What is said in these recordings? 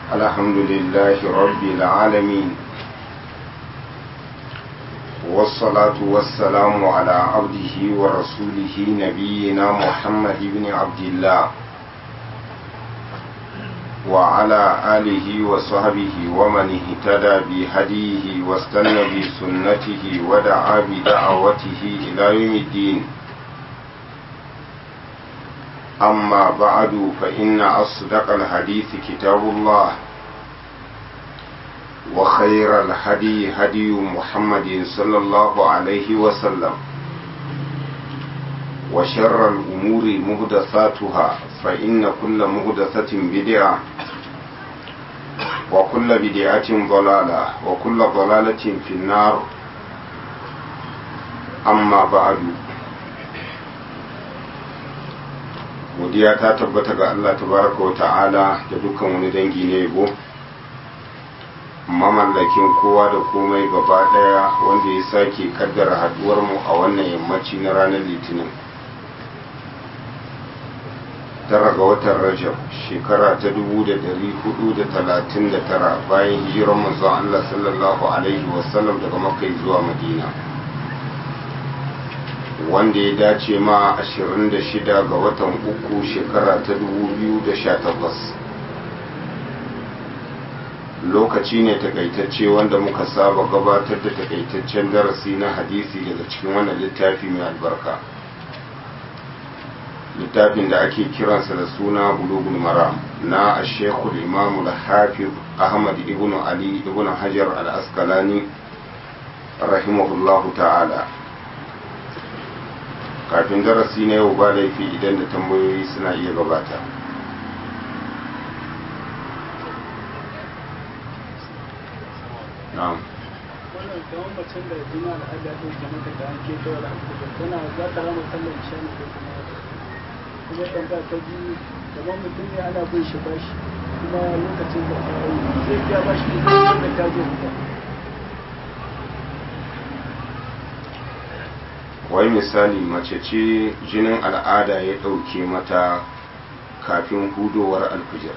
الحمد لله رب العالمين، والصلاة والسلام على عبده ورسوله نبينا محمد بن عبد الله وعلى آله وصحبه ومن اهتدى بهديه واستنى بسنته ودعا بدعوته إلى يوم الدين. أما بعد فإن أصدق الحديث كتاب الله، وخير الهدي هدي محمد صلى الله عليه وسلم، وشر الأمور محدثاتها فإن كل محدثة بدعة، وكل بدعة ضلالة وكل ضلالة في النار. أما بعد، godiya ta tabbata ga Allah tabaraka wa ta'ala da dukkan wani dangi na yabo, mamallakin kowa da komai gaba daya, wanda ya sake kaddara haduwar mu a wannan yammaci na ranar litinin 9 ga watan Rajab shekara ta 1439 bayan hijirar manzon Allah sallallahu alaihi wasallam daga Makka zuwa Madina, wanda ya dace ma 26 ga watan uku shekara ta 2018. Lokaci ne takaitacce wanda muka saba gabatar da takaitaccen darasi na hadisi daga cikin wannan littafi mai albarka, littafin da ake kiransa da suna Bulughul Maram na Sheikhul Imam al-Hafiz Ahmad ibn Ali ibn Hajar al-Asqalani rahimahullahu ta'ala. Kafin darasi na yau ba laifi idan da tambayoyi suna iya gabata. Na'am. Wannan kamar macen da jina al'ada ɗin kamar da an ke ta wala tana za ta rama sallar isha ne ko kuma tambaya ta biyu, kamar mutum ne ana bin shi bashi kuma lokacin da zai biya bashi da ta zo fita. Wai misali mace ce jinin al'ada ya ɗauke mata kafin hudowar alfijir.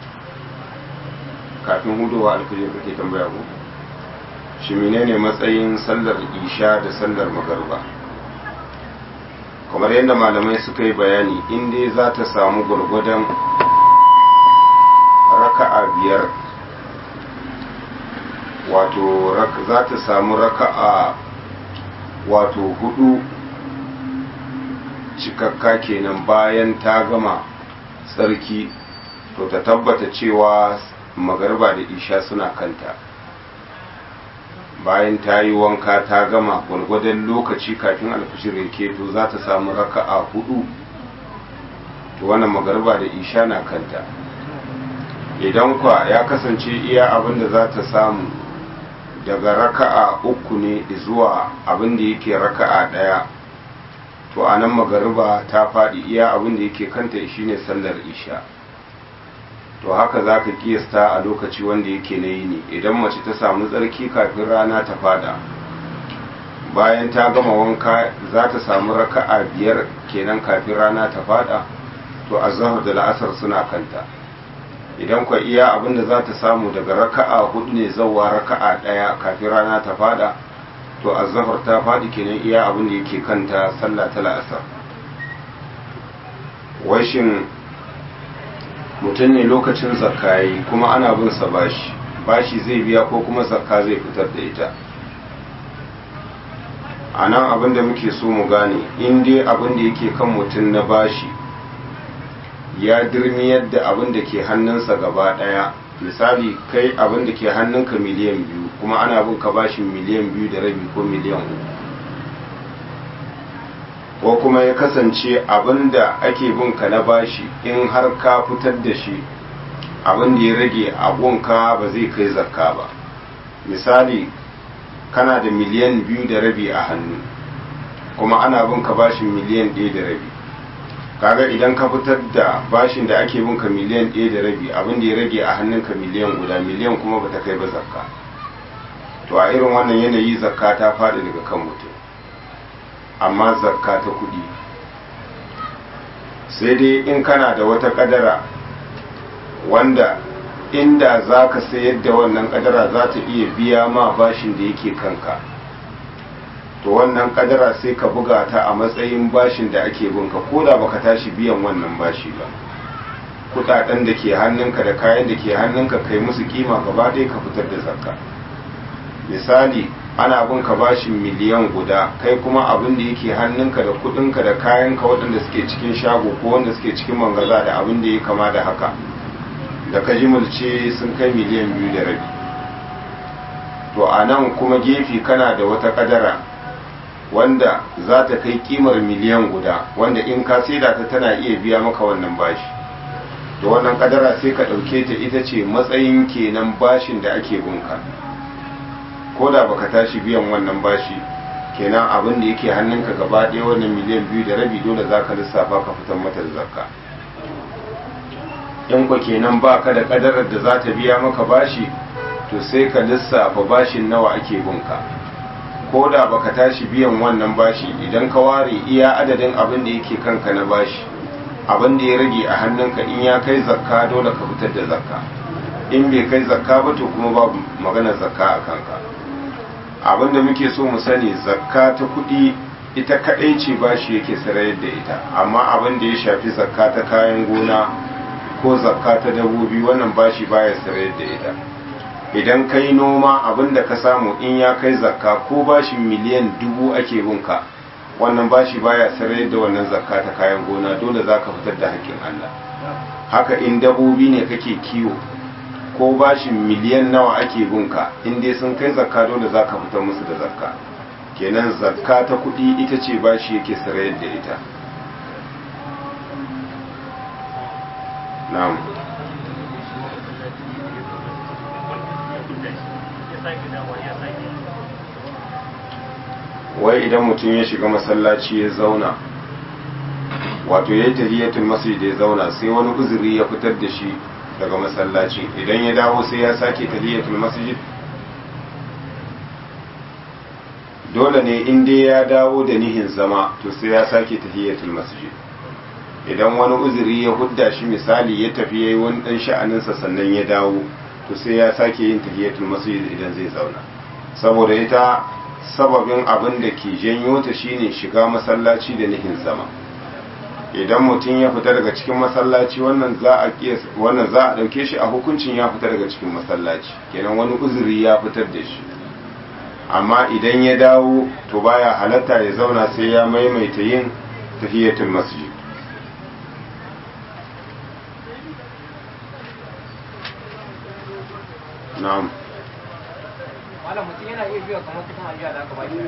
Kafin hudowar alfijir kake tambaya ko? Shi menene matsayin sallar isha da sallar magariba? Kamar yadda malamai suka yi bayani, in dai za ta samu gwargwadon raka'a 5, wato za ta samu raka'a wato 4 cikakka kenan bayan ta gama tsarki, to ta tabbata cewa magariba da isha suna kanta. Bayan ta yi wanka ta gama gwargwadon lokaci kafin alfishir ya keto, za ta samu raka'a 4, to wannan magariba da isha na kanta. Idan kwa ya kasance iya abin da za ta samu daga raka'a 3 ne zuwa abin da yake raka'a 1, to a nan magariba ta faɗi, iya abin da yake kanta shine sallar isha. To haka za ka kiyasta a lokaci wanda yake na yini. Idan mace ta samu tsarki kafin rana ta fada, bayan ta gama wanka za ta samu raka'a 5 kenan kafin rana ta fada, to azhar da la'asar suna kanta. Idan kwa iya abinda za ta samu daga raka'a 4 ne zuwa raka'a 1 kafin rana ta fada, to azhar ta fadi kenan, iya abinda yake kanta sallah ta la'asar. Washin mutum ne lokacin zakka yayi kuma ana bin sa bashi zai biya ko kuma zakka zai fitar da ita. A nan abinda muke so mu gane, in dai abinda yake kan mutum na bashi ya dirmiyar da abin da ke hannunsa gaba daya, misali kai abin da ke hannunka miliyan 2 kuma ana bin ka bashin miliyan 2.5 ko miliyan 3, ko kuma ya kasance abin da ake bin ka na bashi in har ka fitar da shi, abin da ya rage abunka ba zai kai zakka ba. Misali kana da miliyan 2.5 a hannu kuma ana bin ka bashin miliyan 1.5, kaga idan ka fitar da bashin da ake binka miliyan 1.5, abin da ya rage a hannunka miliyan 1, miliyan kuma bata kai ba zakka. To a irin wannan yanayi zakka ta faɗi daga kan mutum, amma zakka ta kuɗi. Sai dai in kana da wata kadara wanda inda za ka sayar da wannan kadara za ta iya biya ma bashin da yake kanka, to wannan kadara sai ka buga ta a matsayin bashin da ake binka ko da baka tashi biyan wannan bashi ba. Kudaden da ke hannunka da kayan da ke hannunka kai musu kima gaba ɗaya ka fitar da zakka. Misali ana binka bashin miliyan guda, kai kuma abin da yake hannunka da kudinka da kayanka waɗanda suke cikin shago ko wanda suke cikin mangaza da abin da ya kama da haka, da ka jimilce sun kai miliyan 2.5. to a nan kuma gefe kana da wata kadara wanda za ta kai kimar miliyan guda, wanda in ka saida ta tana iya biya maka wannan bashi, to wannan kadara sai ka ɗauke ta ita ce matsayin kenan bashin da ake binka, ko da baka tashi biyan wannan bashi kenan abin da yake hannunka gaba ɗaya wannan miliyan 2.5 dole za ka lissafa ka fitar mata da zakka. in ku kenan ba ka da kadarar da za ta biya maka bashi, to sai ka lissafa bashin nawa ake binka, ko da baka tashi biyan wannan bashi idan ka ware iya adadin abin da yake kanka na bashi, abin da ya rage a hannunka in ya kai zakka dole ka fitar da zakka, in bai kai zakka ba to kuma babu maganar zakka a kanka. Abin da muke so mu sani, zakka ta kuɗi ita kaɗai ce bashi yake sarayar da ita, amma abin da ya shafi zakka ta kayan gona ko zakka ta dabbobi wannan bashi baya sarayar da ita. Idan kai noma abin da ka samu in ya kai zakka ko bashin miliyan 1000 ake binka, wannan bashi baya sarayar da wannan zakka ta kayan gona, dole za ka fitar da haƙƙin Allah. Haka in dabbobi ne kake kiwo ko bashin miliyan nawa ake binka, in dai sun kai zakka dole za ka fitar musu da zakka. Kenan zakka ta kuɗi ita ce bashi yake sarayar da ita. Na'am. Wai idan mutum ya shiga masallaci ya zauna, wato ya yi tahiyatul masjid ya zauna, sai wani uzuri ya fitar da shi daga masallaci, idan ya dawo sai ya sake tahiyatul masjid? Dole ne in dai ya dawo da nihin zama to sai ya sake tahiyatul masjid. Idan wani uzuri ya hudda shi, misali ya tafi yayi wani dan sha'aninsa sannan ya dawo, to sai ya sake yin tahiyatul masjid idan zai zauna, saboda ita sababin abin da ke janyo ta shine shiga masallaci da nihin zama. Idan mutum ya fita daga cikin masallaci, wannan za a dauke shi a hukuncin ya fita daga cikin masallaci, kenan wani uzuri ya fitar da shi. Amma idan ya dawo to baya halatta ya zauna sai ya maimaita yin tahiyatul masjid. Na'am. Malam, mutum yana iya biya kamar kudin ajiya da aka ba shi.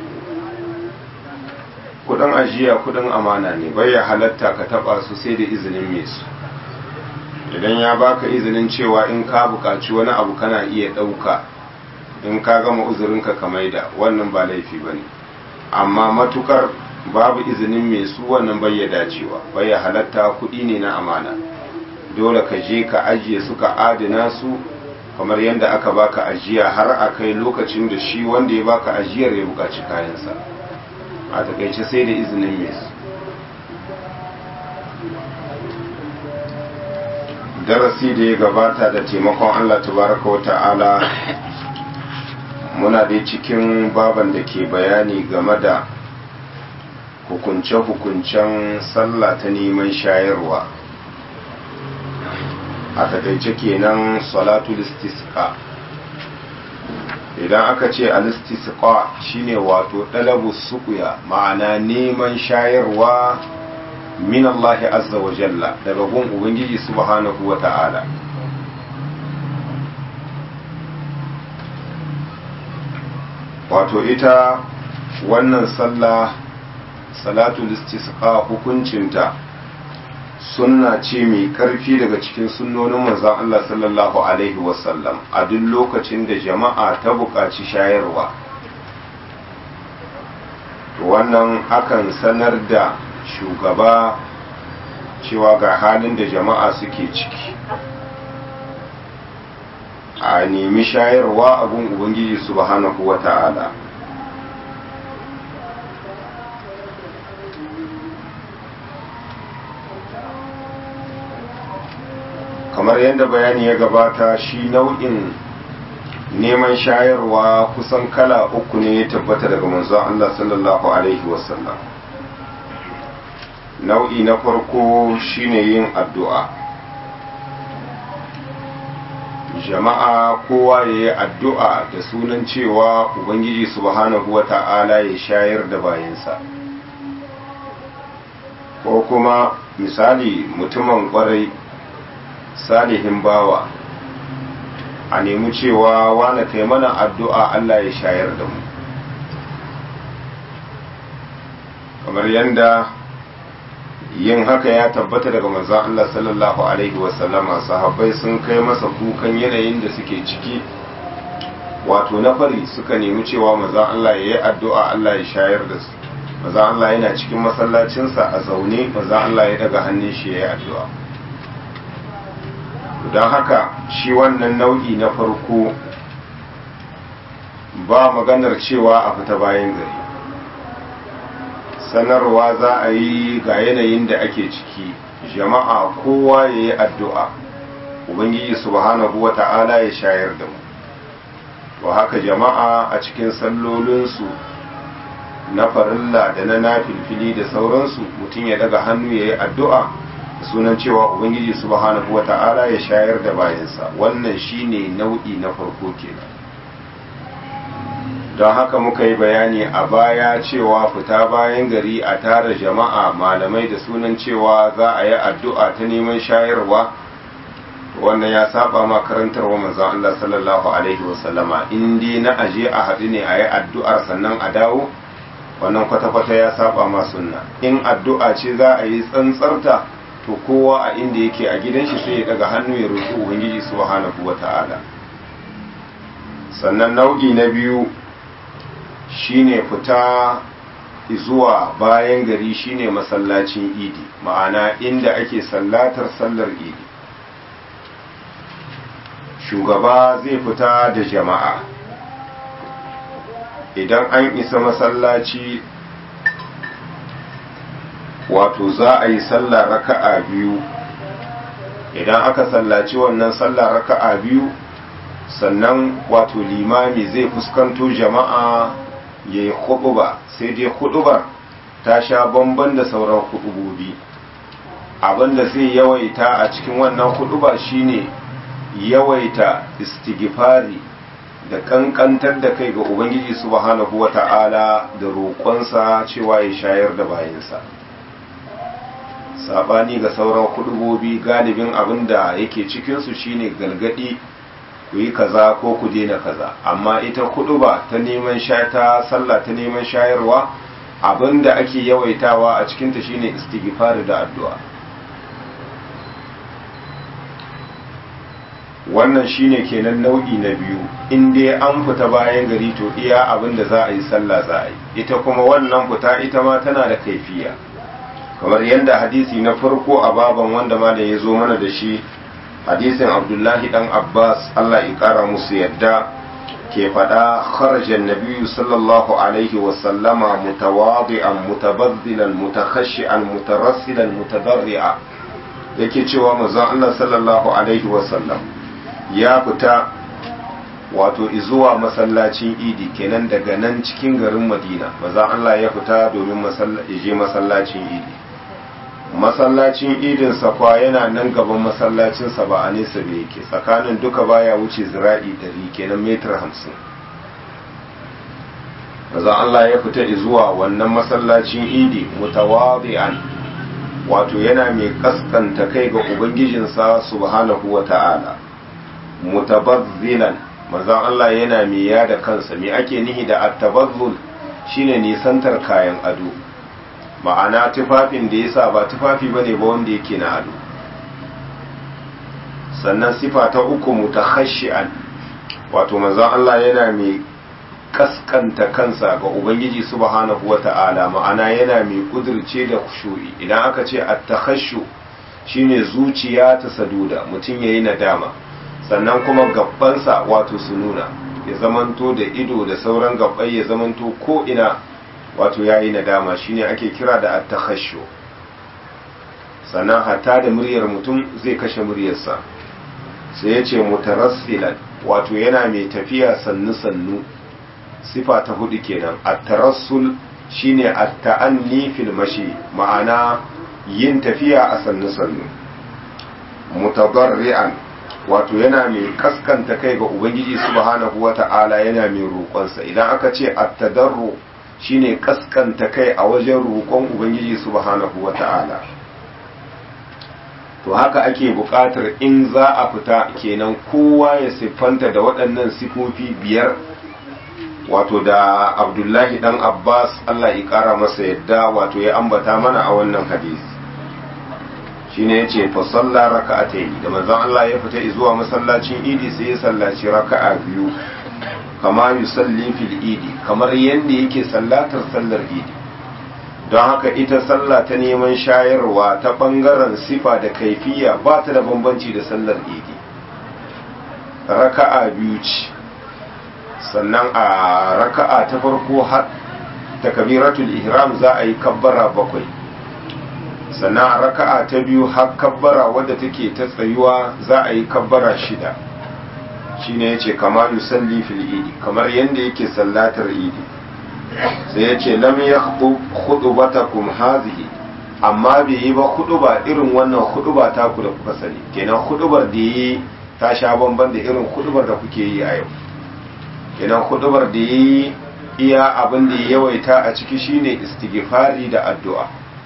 Kudin ajiya kudin amana ne, bai ya halatta ka taba su sai da izinin mai su. Idan ya baka izinin cewa in ka buƙaci wani abu kana iya ɗauka, in ka gama uzurinka ka maida, wannan ba laifi bane. Amma matukar babu izinin mai su, wannan bai ya dacewa, bai ya halatta, kuɗi ne na amana. Dole ka je ka ajiye su, ka adana su kamar yadda aka baka ajiya, har a kai lokacin da shi wanda ya baka ajiyar ya buƙaci kayansa. A takaice sai da izinin mai su. Darasi da ya gabata da taimakon Allah tabaraka wa ta'ala, muna dai cikin baban da ke bayani game da hukunce-hukuncen sallah ta neman shayarwa. A takaice kenan salatul istisqa. Idan aka ce al-istisqa shine wato dalabu suqya, ma'ana neman shayarwa min Allah azza wa jalla, daga gun ubangiji subhanahu wa ta'ala. Wato ita wannan sallah salatul istisqa hukuncinta sunna ce mai karfi daga cikin sunnonin manzon Allah sallallahu alaihi wasallam a duk lokacin da jama'a ta buƙaci shayarwa. Wannan akan sanar da shugaba cewa ga halin da jama'a suke ciki, a nemi shayarwa abun ubangiji subhanahu wa ta'ala. kamar yadda bayani ya gabata, shi nau'in neman shayarwa kusan kala uku ne ya tabbata daga manzon Allah sallallahu alaihi wasallam. Nau'i na farko shine yin addu'a. Jama'a kowa ya yi addu'a da sunan cewa Ubangiji subhanahu wa ta'ala ya shayar da bayansa. Ko kuma misali mutumin kwarai salihin bawa a nemi cewa wane kai mana addu'a Allah ya shayar da mu, kamar yadda yin haka ya tabbata daga manzon Allah sallallahu alaihi wasallama. Sahabbai sun kai masa kukan yanayin da suke ciki, wato na fari, suka nemi cewa manzon Allah ya yi addu'a Allah ya shayar da su. Manzon Allah yana cikin masallacinsa a zaune, manzon Allah ya daga hannun shi ya yi addu'a. Don haka shi wannan nau'i na farko ba maganar cewa a fita bayan gari, sanarwa za a yi ga yanayin da ake ciki, jama'a kowa ya yi addu'a Ubangiji subhanahu wa ta'ala ya shayar da mu. To haka jama'a a cikin sallolinsu na farilla da na nafilfili da sauransu, mutum ya daga hannu ya yi addu'a da sunan cewa Ubangiji subhanahu wa ta'ala ya shayar da bayansa. Wannan shine nau'i na farko kenan. Don haka muka yi bayani a baya cewa fita bayan gari a tara jama'a malamai da sunan cewa za a yi addu'a ta neman shayarwa, wannan ya saba ma karantarwa manzon Allah sallallahu alaihi wasallama. In dai na aje a haɗu ne a yi addu'ar sannan a dawo, wannan kwata-kwata ya saba ma sunna. In addu'a ce za a yi tsantsarta, to kowa a inda yake a gidan shi sai ya daga hannu ya roƙi Ubangiji subhanahu wata'ala. Sannan nau'i na biyu shine fita zuwa bayan gari, shine masallacin idi, ma'ana inda ake sallatar sallar idi. Shugaba zai fita da jama'a. Idan an isa masallaci, wato za a yi sallah raka'a biyu. Idan aka sallaci wannan sallah raka'a biyu, sannan wato limami zai fuskanto jama'a ya yi huɗuba, sai dai huɗubar ta sha bamban da sauran huɗubobi. Abinda zai yawaita a cikin wannan huɗuba shine yawaita istighfari da kankantar da kai ga Ubangiji subhanahu wata'ala da roƙonsa cewa ya shayar da bayansa. Sabani ga sauran huɗubobi, galibin abinda yake cikinsu shine galgadi, ku yi kaza ko ku daina kaza. Amma ita huɗuba ta neman ta sallah ta neman shayarwa, abinda ake yawaitawa a cikinta shine istighfari da addu'a. Wannan shine kenan nau'i na biyu. In dai an fita bayan gari, to iya abinda za a yi sallah za a yi. Ita kuma wannan fita ita ma tana da kaifiya, kamar yadda hadisi na farko a baban wanda ma da ya zo mana da shi, hadisin Abdullahi dan Abbas Allah ya kara musu yadda, ke faɗa, kharajan nabiyyu sallallahu alaihi wa sallama mutawadi'an mutabaddilan mutakhashi'an mutarassilan mutadarri'a. Yake cewa manzon Allah sallallahu alaihi wa sallam ya fita wato izuwa masallacin idi, kenan daga nan cikin garin Madina manzon Allah ya fita domin je masallacin idi. Masallacin idin Safa yana nan gaban masallacinsa, ba a nesa da yake, tsakanin duka baya wuce zira'i 100, kenan metar 50. Manzon Allah ya fita zuwa wannan masallacin idi mutawadi'an, wato yana mai kaskanta kai ga ubangijinsa subhanahu wata'ala. Mutabazzilan, manzon Allah yana mai yada kansa. Me ake nihi da at-tabazzul? Shine nisantar kayan ado, ma'ana tufafin da yasa ba tufafi bane ba wanda yake na ado. Sannan sifa ta uku mutakhashi'an, wato manzon Allah yana mai kaskanta kansa ga ubangiji subhanahu wata'ala, ma'ana yana mai kudirce da khushu'i. Idan aka ce at-takhashu shine zuciya ta saduda, mutum yayi nadama, sannan kuma gabbansa wato su nuna, ya zamanto da ido da sauran gabbai ya zamanto ko ina wato yayi nadama, shine ake kira da at-takhashu. Sannan hatta da muryar mutum zai kashe muryarsa, sai ya ce mutarassilan wato yana mai tafiya sannu-sannu sifa ta hudu kenan at-tarassul shine at-ta'anni fil mashi ma'ana yin tafiya a sannu-sannu mutadarri'an wato yana mai kaskanta kai ga ubangiji subhanahu wata'ala yana mai roƙonsa idan aka ce at-tadarru shine kaskanta kai a wajen roƙon ubangiji subhanahu wata'ala to haka ake buƙatar in za a fita kenan kowa ya siffanta da waɗannan sifofi biyar wato da Abdullahi dan Abbas Allah ya ƙara masa yadda wato ya ambata mana a wannan hadisi shine yace fa salla raka'atayn da manzon Allah ya fita zuwa masallacin Idi sai ya sallaci raka'a biyu kama yusalli fil Idi kamar yanda yake sallatar sallar Idi don haka ita sallah ta neman shayarwa ta bangaren sifa da kaifiya ba ta da bambanci da sallar Idi raka'a biyu ce sannan a raka'a ta farko har takbiratul ihram za a yi kabbara bakwai sannan a raka'a ta biyu har kabbara wadda take ta tsayuwa za a yi kabbara shida shine yace kama yusalli fil idi kamar yanda yake sallatar idi sai yace lam yakhutub khutbatakum hazihi amma bai yi ba khutba irin wannan khutba ta ku da kuka sani kenan khutbar da yi ta sha bamban da irin khutbar da kuke yi a yau kenan khutbar da yi iya abin da ya yawaita a ciki shine istighfari da addu'a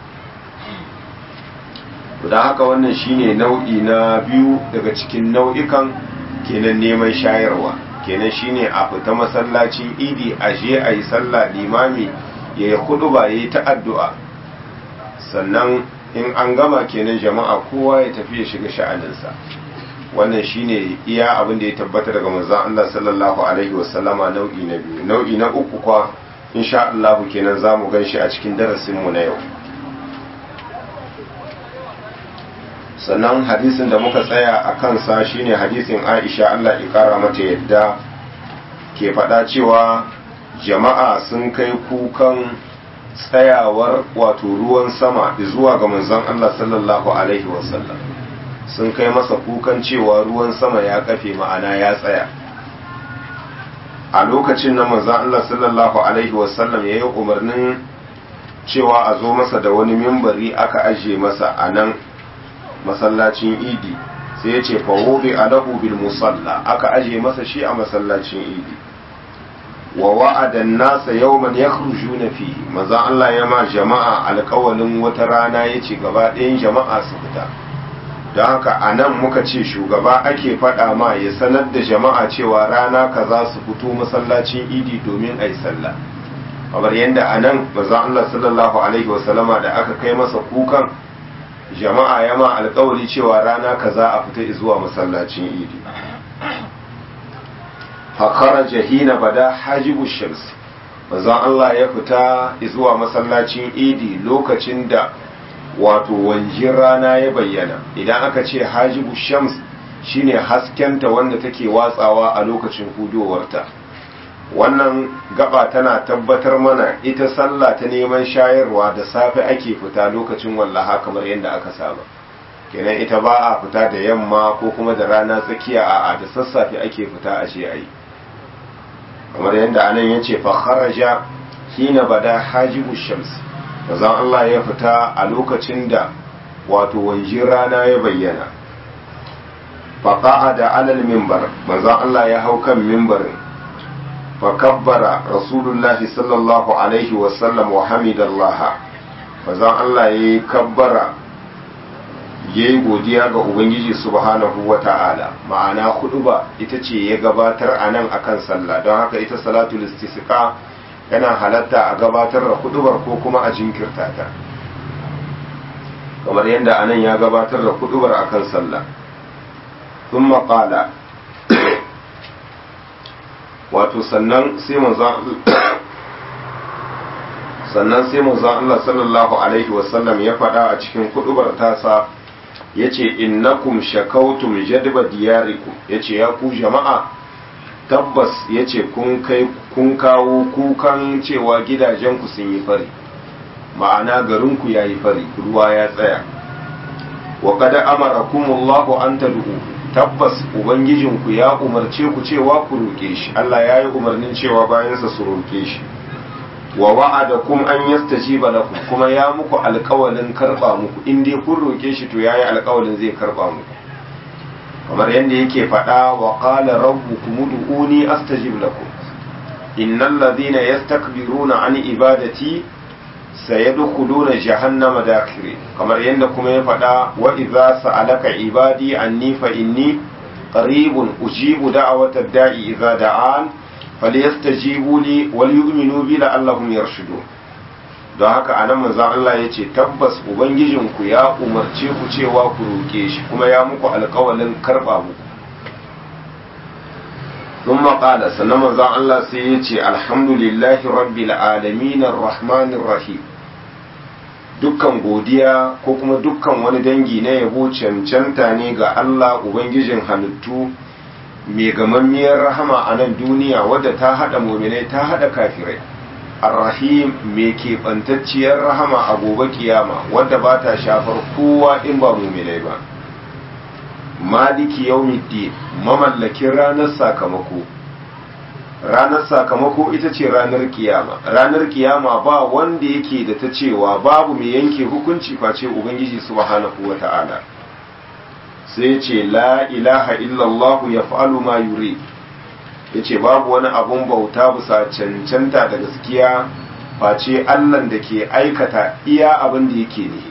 don haka wannan shine nau'i na biyu daga cikin nau'ikan kenan neman shayarwa kenan shine a fita masallacin idi a je a yi sallah limami ya yi khutba ya yi ta addu'a sannan in an gama kenan jama'a kowa ya tafi ya shiga sha'aninsa wannan shine iya abin da ya tabbata daga manzon Allah sallallahu alaihi wasallama nau'i na biyu nau'i na uku kwa insha Allah kenan zamu ganshi a cikin darasin mu na yau sannan hadisin da muka tsaya a kansa shine hadisin Aisha Allah ya kara mata yadda ke faɗa cewa jama'a sun kai kukan tsayawar wato ruwan sama zuwa ga manzon Allah sallallahu alaihi wasallam sun kai masa kukan cewa ruwan sama ya kafe ma'ana ya tsaya a lokacin na manzon Allah sallallahu alaihi wasallam ya yi umarnin cewa a zo masa da wani mimbari aka ajiye masa a nan masallacin idi sai ya ce fawobi alahu bil musalla aka ajiye masa shi a masallacin idi wa wa'adan nasa yawman yakhrujuna fihi manzon Allah ya ma jama'a alƙawalin wata rana yace gaba ɗayan jama'a su fita don haka a nan muka ce shugaba ake faɗa ma ya sanar da jama'a cewa rana kaza su fito masallacin idi domin a yi sallah kamar yadda a nan maza Allah sallallahu alaihi wasallama da aka kai masa kukan jama'a ya ma alkawari cewa rana kaza a fita zuwa masallacin idi fakara jahina bada hajibu shams maza Allah ya fita zuwa masallacin idi lokacin da wato wanjin rana ya bayyana idan aka ce hajibu shams shine haskenta wanda take watsawa a lokacin hudowarta wannan gaba tana tabbatar mana ita sallah ta neman shayarwa da safe ake fita lokacin wallaha kamar yadda aka saba kenan ita ba a fita da yamma ko kuma da rana tsakiya a da sassafe ake fita a ce ayi kamar yadda anan yace fa kharaja hina bada hajibu shams manzon Allah ya fita a lokacin da wato wanjin rana ya bayyana faqa'ada alal minbar manzon Allah ya hau kan minbarin fakabbara rasulullahi sallallahu alaihi wasallam wa hamidallaha manzon Allah ya kabbara yayi godiya ga ubangiji subhanahu wata'ala ma'ana huduba ita ce ya gabatar anan akan sallah don haka ita salatul istisqa yana halatta a gabatar da hudubar ko kuma a jinkirta ta kamar yadda anan ya gabatar da hudubar akan sallah thumma qala wato sannan sai manzon Allah sallallahu alaihi wasallam ya faɗa a cikin hudubar tasa yace innakum shakautum jadba diyarikum yace ya ku jama'a tabbas yace kun kawo kukan cewa gidajenku sun yi fari ma'ana garinku yayi fari ruwa ya tsaya wa qad amarakumullahu an tad'u tabbas ubangijinku ya umarce ku cewa ku roke shi Allah ya yi umarnin cewa bayansa su roke shi wa wa'adakum an yastajiba lakum kuma ya muku alƙawalin karba muku in dai kun roke shi to yayi alƙawalin zai karba muku kamar yadda yake faɗa wa qala rabbukum ud'uni astajib lakum innal ladhina yastakbiruna an ibadati sayadkhuluna jahannama dakhirin kamar yadda kuma ya faɗa wa idza sa'alaka ibadi anni fa inni qaribun ujibu da'watad da'i idza da'an falyastajibu li wal yu'minu bi la'allahum yarshudun don haka anan manzon Allah yace tabbas ubangijinku ya umarce ku cewa ku roke shi kuma ya muku alƙawalin karba muku ثم قال sannan manzon Allah sai yace alhamdulillahi rabbil alamin arrahmanir rahim dukkan godiya ko kuma dukkan wani dangi na yabo cancanta ne ga Allah ubangijin halittu mai gamammiyar rahama a nan duniya wadda ta hada muminai ta hada kafirai arrahim mai keɓantacciyar rahama a gobe kiyama wadda ba ta shafar kowa in ba muminai ba maliki yawmiddin mamallakin ranar sakamako ranar sakamako ita ce ranar kiyama ba wanda yake da ta cewa babu mai yanke hukunci face ubangiji subhanahu wata'ala sai ce la ilaha illallah yaf'alu ma yuri yace babu wani abun bauta bisa cancanta da gaskiya face Allah da ke aikata iya abin da yake ne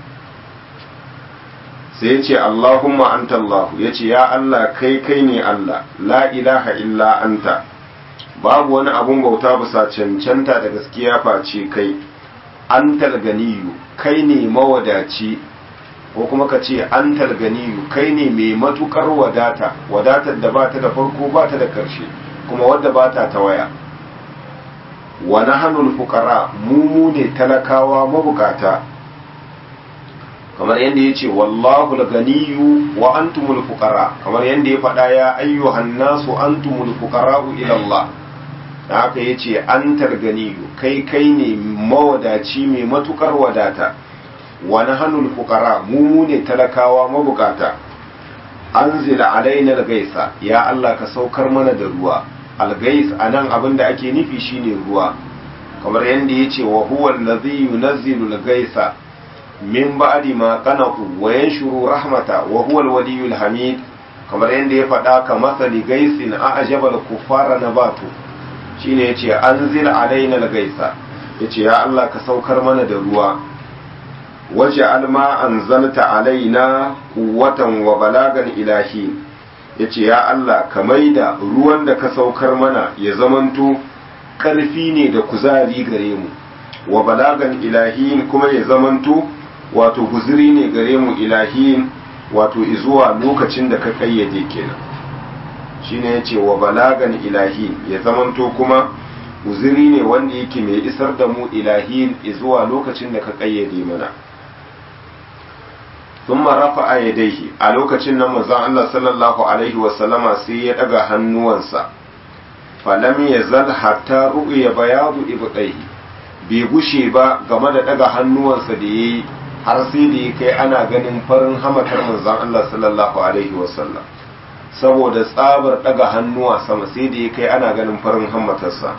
sai yace Allahumma anta Allah yace ya Allah kai ne Allah la ilaha illa anta babu wani abun bauta bisa cancanta da gaskiya face kai antal ganiyu kai ne mawadaci ko kuma ka ce antal ganiyu kai ne mai matukar wadatar da ba ta da farko ba ta da karshe kuma wadda ba ta tawaya wa nahnul fuqara mu ne talakawa mabukata kamar yadda yace wallahu al-ganiyyu wa antumul fuqara kamar yadda ya faɗa ya ayyuhan nasu antumul fuqara ila Allah da haka yace antal ganiyyu kai ne mawadaci mai matukar wadata wa nahnul fuqara mu ne talakawa mabukata anzila alaina al-gaisa ya Allah ka saukar mana da ruwa al-gais anan abinda ake nufi shine ruwa kamar yadda yace wa huwa allazi yunazzilu al-gaisa min ba'di ma qanatu wa yanshuru rahmata wa huwa al-waliyul hamid kamar yadda ya faɗa ka masali gaisin a'jaba al-kuffara nabatu shine yace anzil alaina al-gaisa yace ya Allah ka saukar mana da ruwa waj'al ma anzalta alaina quwwatan wa balagan ilahi yace ya Allah ka maida ruwan da ka saukar mana ya zamanto karfi ne da kuzari gare mu wa balagan ilahi kuma ya zamanto wato guzuri ne gare mu ilahi wato izuwa lokacin da ka kayyade kenan shine yace wa balagan ilahi ya zamanto kuma guzuri ne wanda yake mai isar da mu ilahi izuwa lokacin da ka kayyade mana thumma rafa'a yadayhi a lokacin nan manzon Allah sallallahu alaihi wasallama sai ya daga hannuwansa falam yazal hatta ru'ya bayadu ibtayhi bai gushe ba game da daga hannuwansa da yayi har sai da ya kai ana ganin farin hamatar manzon Allah sallallahu alaihi wasallam saboda tsabar daga hannuwa sama sai da ya kai ana ganin farin hamatarsa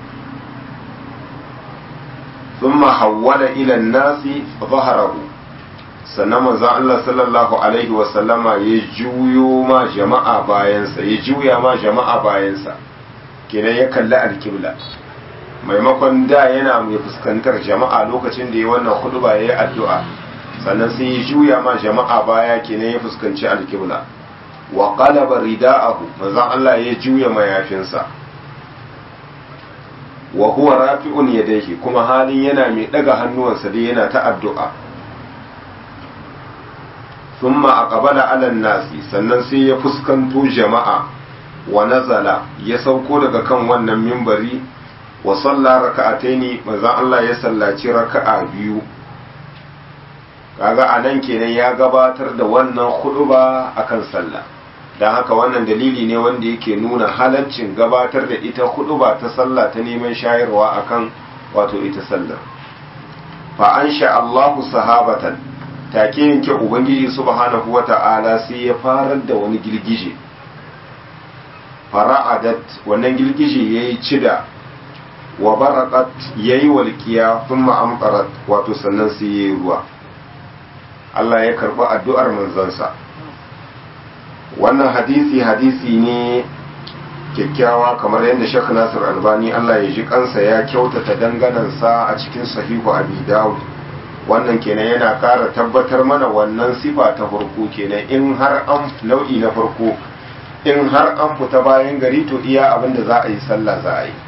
thumma hawwala ila an-nasi dhahrahu sannan manzon Allah sallallahu alaihi wasallama ya juyo ma jama'a bayansa ya juya ma jama'a bayansa kenan ya kalli alkibla maimakon da yana mai fuskantar jama'a lokacin da ya wannan khutba yayi addu'a sannan sai ya juya ma jama'a baya kenan ya fuskanci alkibla wa qalaba rida'ahu manzon Allah ya juya mayafinsa wa huwa rafi'un yadayhi kuma halin yana mai daga hannuwansa da yana ta addu'a thumma aqbala 'ala an-nasi sannan sai ya fuskanto jama'a wa nazala ya sauko daga kan wannan minbari wa salla raka'ataini manzon Allah ya sallaci raka'a biyu kaga anan kenan ya gabatar da wannan khutba akan sallah dan haka wannan dalili ne wanda yake nuna halaccin gabatar da ita khutba ta sallah ta neman shayarwa akan wato ita sallah fa ansha Allahu sahabatan take yanke ubangiji subhanahu wata'ala sai ya farar da wani girgije fara'adat wannan girgije yayi cida wa baraqat yayi walqiya thumma amtarat wato sannan sai yayi ruwa Allah ya karbi addu'ar manzansa wannan hadisi ne kyakkyawa kamar yadda Sheikh Nasir Albani Allah ya ji kansa ya kyautata danganansa a cikin sahihu Abi Dawud wannan kenan yana ƙara tabbatar mana wannan sifa ta farko kenan in har an nau'i na farko in har an fita bayan gari to iya abinda za a yi sallah za a yi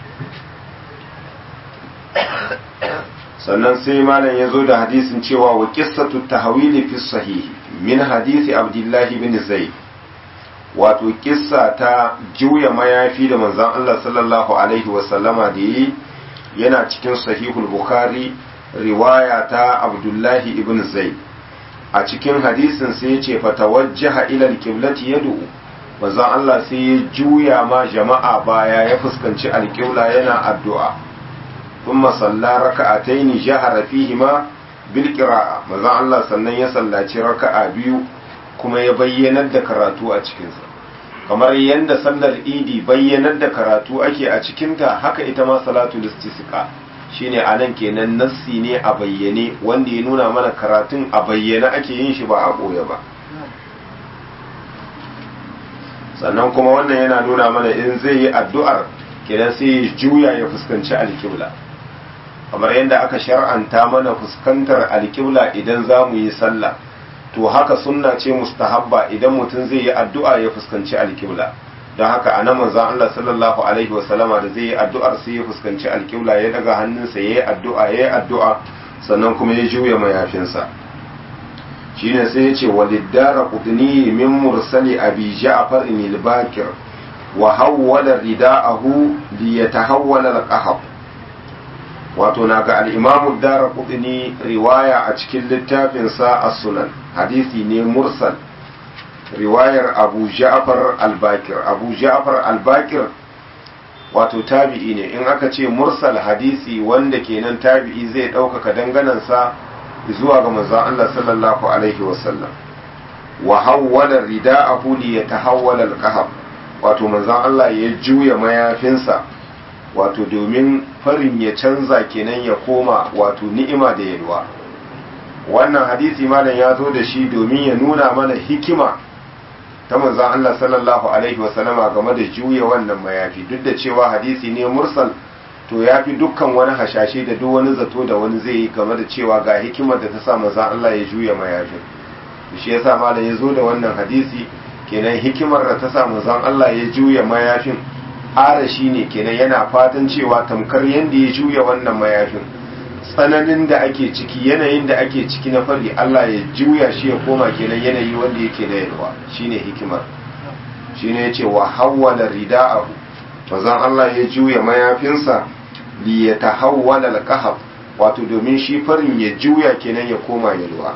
sannan sai malam ya zo da hadisin cewa wa qissatu tahwili fi sahih min hadisi Abdullahi bin Zaid wato kissa ta juya mayafi da manzon Allah sallallahu alaihi wasallama da yi yana cikin sahihul bukhari riwaya ta Abdullahi ibn Zaid a cikin hadisin sai ya ce fatawajjaha ila alqiblati yad'u manzon Allah sai ya juya ma jama'a baya ya fuskanci alqibla yana addu'a thumma salla raka'ataini jahara fihima bil qira'a manzon Allah sannan ya sallaci raka'a biyu kuma ya bayyanar da karatu a cikinsa kamar yadda sallar idi bayyanar da karatu ake a cikinta haka ita ma salatul istisqa shine anan kenan nassi ne a bayyane wanda ya nuna mana karatun a bayyane ake yin shi ba a ɓoye ba sannan kuma wannan yana nuna mana in zai yi addu'ar kenan sai ya juya ya fuskanci alƙibla kamar yadda aka shar'anta mana fuskantar alƙibla idan za mu yi sallah to haka sunna ce mustahabba idan mutum zai yi addu'a ya fuskanci alƙibla don haka a nan manzon Allah sallallahu alaihi wasallama da zai yi addu'ar sai ya fuskanci alƙibla ya daga hannunsa ya yi addu'a sannan kuma ya juya mayafinsa shine sai ya ce waliddara qudni min mursali abi ja'far al-bakir wa hawwala rida'ahu li yatahawwala al-qahab wato naga al-imam ad-darqutni riwaya a cikin littafinsa as-sunan hadisi ne mursal riwayar abu ja'far al-bakir abu ja'far al-bakir wato tabi'i ne in aka ce mursal hadisi wanda kenan tabi'i zai ɗaukaka danganansa zuwa ga manzon Allah sallallahu alaihi wasallam wa hawwala rida'ahu li yatahawwala al-qahab wato manzon Allah ya juya mayafinsa wato domin farin ya canza kenan ya koma wato ni'ima da yalwa wannan hadisi malam ya zo da shi domin ya nuna mana hikima ta manzon Allah sallallahu alaihi wasallama game da juya wannan mayafi duk da cewa hadisi ne mursal to ya fi dukkan wani hashashe da duk wani zato da wani zai yi game da cewa ga hikimar da ta sa manzon Allah ya juya mayafin shi yasa malam ya zo da wannan hadisi kenan hikimar da ta sa manzon Allah ya juya mayafin arashi ne kenan yana fatan cewa tamkar yadda ya juya wannan mayafin tsananin da ake ciki yanayin da ake ciki na fari Allah ya juya shi ya koma kenan yanayi wanda yake na yalwa shine hikimar shine yace wa hawwala rida'ahu manzon Allah ya juya mayafinsa li yatahawwala al-qahab wato domin shi farin ya juya kenan ya koma yalwa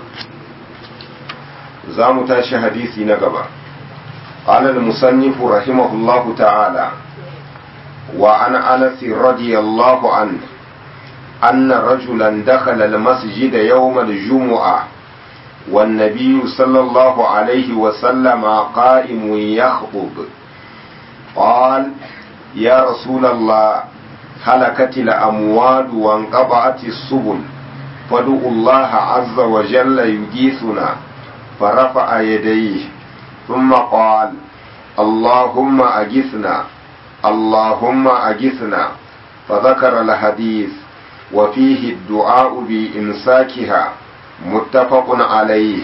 zamu tashi hadisi na gaba قال المصنف رحمه الله تعالى وعن أنس رضي الله عنه أن رجلا دخل المسجد يوم الجمعة والنبي صلى الله عليه وسلم قائم يخطب قال يا رسول الله هلكت الأموال وانقطعت السبل فادعوا الله عز وجل يجيثنا فرفع يديه ثم قال اللهم أجثنا اللهم أجثنا فذكر الحديث وفيه الدعاء بإمساكها متفق عليه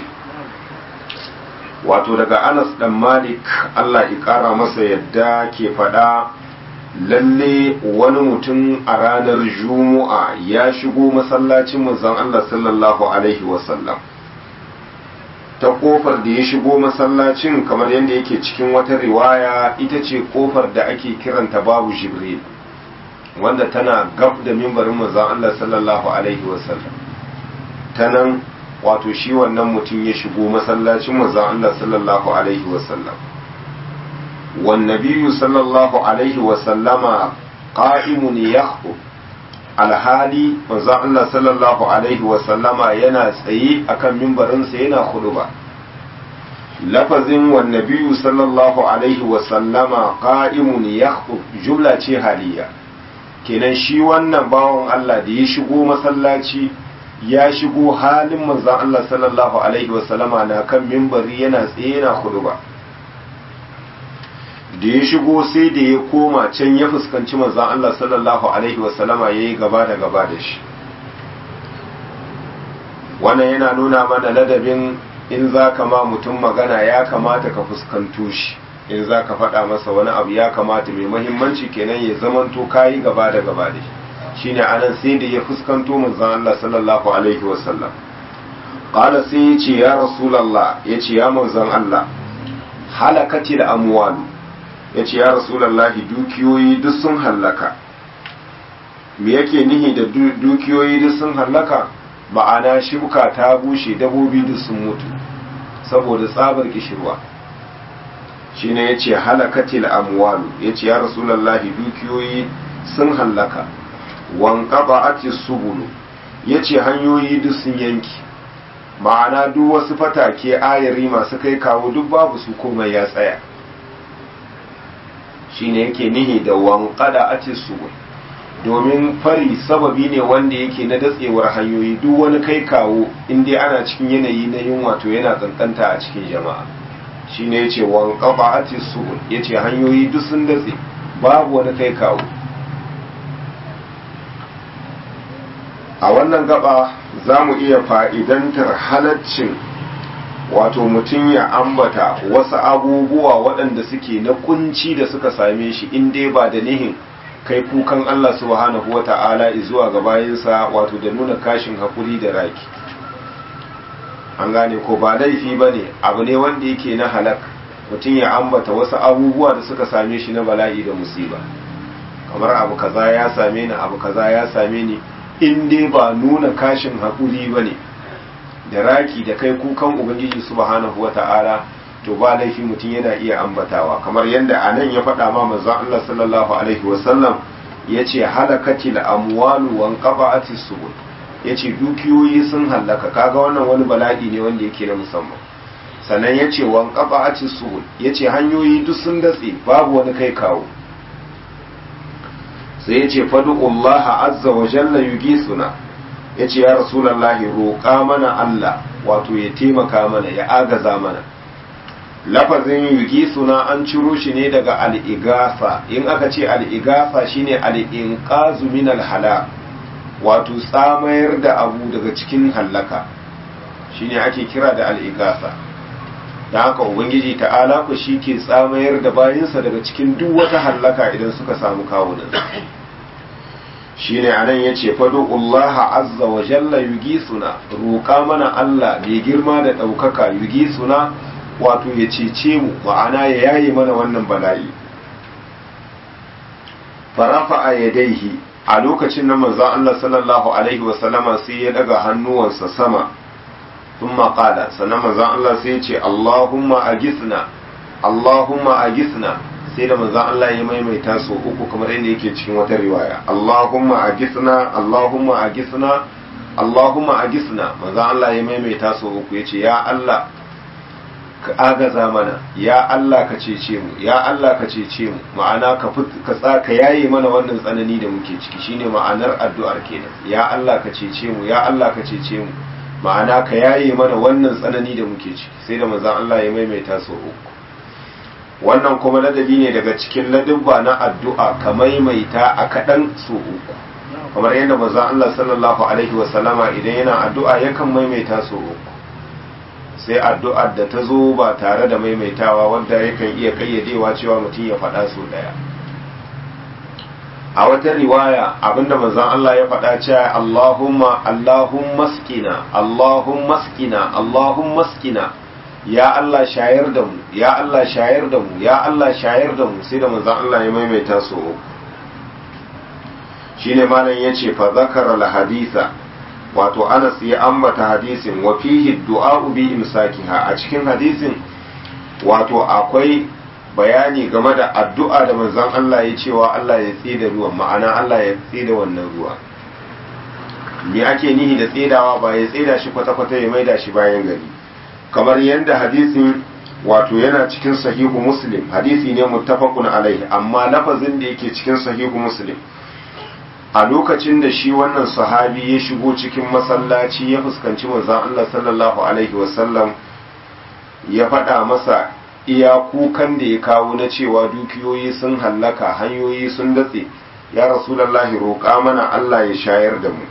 wato daga Anas dan Malik Allah ya kara masa yadda ke fada lalle wani mutum a ranar Juma'a ya shigo masallacin manzon Allah sallallahu alaihi wasallam ta kofar da ya shigo masallacin kamar yadda yake cikin wata riwaya ita ce kofar da ake kiranta babu Jibril wanda tana gab da mimbarin manzon Allah sallallahu alaihi wasallam tanan wato shi wannan mutum ya shigo masallacin manzon Allah sallallahu alaihi wasallam wan nabiyyu sallallahu alaihi wasallama qa'imun yakhutub alhali manzon Allah sallallahu alaihi wasallama yana tsaye akan mimbarinsa yana khutba. lafazin wan nabiyyu sallallahu alaihi wasallama qa'imun yakhutub jumla ce haliya, kenan shi wannan bawon Allah da ya shigo masallaci ya shigo halin manzon Allah sallallahu alaihi wasallama na kan mimbari yana tsaye yana khutba. da ya shigo sai da ya koma can ya fuskanci manzon Allah sallallahu alaihi wasallama yayi gaba da gaba da shi. wannan yana nuna mana ladabin in za ka ma mutum magana ya kamata ka fuskanto shi, in za ka faɗa masa wani abu ya kamata mai mahimmanci kenan ya zamanto kayi gaba da gaba da shi. shine anan sai da ya fuskanto manzon Allah sallallahu alaihi wasallam. qala sai ya ce ya rasulullah, ya ce ya manzon Allah, halakatil amwal, ya ce ya rasulullah dukiyoyi duk sun hallaka. me yake nihi da dukiyoyi duk sun hallaka? ma'ana shuka ta bushe, dabobi duk sun mutu saboda tsabar kishirwa. shine yace halakatil amwal, yace ya rasulullahi dukiyoyi sun hallaka. wanqaba'atis subul, yace hanyoyi duk sun yanki, ma'ana duk wasu fatake ayari masu kai kawo duk babu su, komai ya tsaya. shine yake nihi da wanqada'atis subul, domin fari sababi ne wanda yake na datsewar hanyoyi, duk wani kai kawo inda ana cikin yanayi na yunwa to yana kankanta a cikin jama'a. shine yace wanqaba'atis subul, yace hanyoyi duk sun datse, babu wani kai kawo. a wannan gaba za mu iya fa'idantar halaccin wato mutum ya ambata wasu abubuwa waɗanda suke na kunci da suka same shi, in dai ba da nihin kai kukan Allah subhanahu wa ta'ala zuwa ga bayinsa, wato da nuna kashin haƙuri da raki. an gane ko ba laifi ba ne, abu ne wanda yake na halak mutum ya ambata wasu abubuwa da suka same shi na bala'i da musiba, kamar abu kaza ya same ni, abu kaza ya same ni, in dai ba nuna kashin haƙuri ba ne da raki da kai kukan ubangiji subhanahu wa ta'ala, to ba laifi mutum yana iya ambatawa, kamar yadda a nan ya faɗa ma manzon Allah sallallahu alaihi wasallam, ya ce halakatil amwalu wan qata'atis subul, ya ce dukiyoyi sun hallaka. kaga wannan wani bala'i ne wanda yake na musamman. sannan ya ce wan qata'atis subul, ya ce hanyoyi duk sun datse, babu wani kai kawo. sai ya ce fadu'ullaha azza wa jalla yugisuna, ya ce ya rasulallahi roƙa mana Allah, wato ya taimaka mana, ya agaza mana. lafazin yugisuna an ciro shi ne daga al'igasa. in aka ce al'igasa shine al'inqazu min al-hala, wato tsamayar da abu daga cikin hallaka, shine ake kira da al'igasa. da haka ubangiji ta'ala ku shi ke tsamayar da bayinsa daga cikin duk wata hallaka idan suka samu kawunan. shine anan yace fadu'ullaha azza wa jalla yugisuna, roƙa mana Allah mai girma da ɗaukaka, yugisuna wato ya cece mu, ma'ana ya yaye mana wannan bala'i. farafa a yadaihi, a lokacin nan manzon Allah sallallahu alaihi wasallama sai ya daga hannuwansa sama. thumma qala, sannan manzon Allah sai ya ce Allahumma agisna, Allahumma agisna, sai da manzon Allah ya maimaita so uku kamar yadda yake cikin wata riwaya, Allahumma agisna, Allahumma agisna, Allahumma agisna. manzon Allah ya maimaita so uku, yace ya Allah ka agaza mana, ya Allah ka cece mu, ya Allah ka cece mu, ma'ana ka yaye mana wannan tsanani da muke ciki, shine ma'anar addu'ar kenan. ya Allah ka cece mu, ya Allah ka cece mu, ma'ana ka yaye mana wannan tsanani da muke ciki. sai da manzon Allah ya maimaita so uku. wannan kuma ladabi ne daga cikin ladabba na addu'a, ka maimaita a kaɗan so uku, kamar yadda manzon Allah sallallahu alaihi wasallama idan yana addu'a yakan maimaita so uku. sai addu'ar da ta zo ba tare da maimaitawa, wanda yakan iya kayyadewa cewa mutum ya faɗa so ɗaya. a wata riwaya abinda manzon Allah ya faɗa cewa Allahumma skina, Allahumma skina, Allahumma skina, ya Allah shayar da mu, ya Allah shayar da mu, ya Allah shayar da mu, sai da manzon Allah ya maimaita so uku. shine malam yace fa zakara al haditha, wato Anas ya ambata hadisin, wa fihi du'a bi imsakiha, a cikin hadisin wato akwai bayani game da addu'a da manzon Allah ya cewa Allah ya tsida ruwan, ma'ana Allah ya tsida wannan ruwa. me ake nihi da tsedawa ba ya tseda shi kwata-kwata ya maida shi bayan gari kamar yadda hadisin wato yana cikin sahihu muslim hadisi ne muttafaqun alaihi amma lafazin da yake cikin sahihu muslim a lokacin da shi wannan sahabi ya shigo cikin masallaci ya fuskanci manzon Allah sallallahu alaihi wasallam ya faɗa masa iya kukan da ya kawo na cewa dukiyoyi sun hallaka hanyoyi sun datse ya rasulullahi roƙa mana Allah ya shayar da mu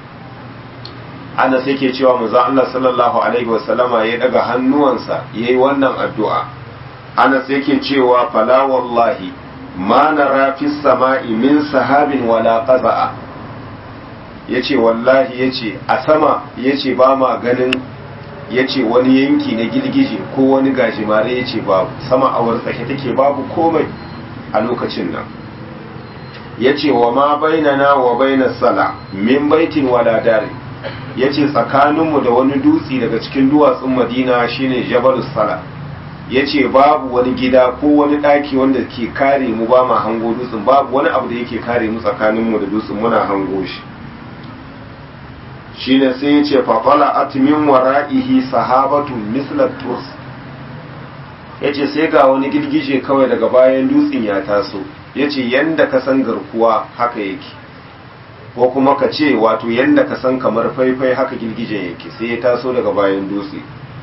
Anas yake cewa manzo Allah sallallahu alaihi wasallama ya daga hannuwansa yayi wannan addu'a Anas yake cewa fala wallahi ma nara fis sama'i min sahabin wala qaza'a yace wallahi yace a sama yace ba ma ganin yace wani yanki na girgije ko wani gajimare yace babu sama a wartsake take babu komai a lokacin nan yace wa ma bainana wa bainas sala min baitin wala dari yace tsakaninmu da wani dutse daga cikin duwatsun Madina shine Jabalus Sala yace babu wani gida ko wani daki wanda ke kare mu ba ma hango dutsen babu wani abu da yake kare mu tsakaninmu da dutsen muna hango shi shine sai yace fa tala'at min wara'ihi sahabatu misla turs yace sai ga wani girgije kawai daga bayan dutsen ya taso yace yanda ka san garkuwa haka yake ko kuma ka ce wato yanda ka san kamar faifai haka girgijen yake sai ya taso daga bayan dutse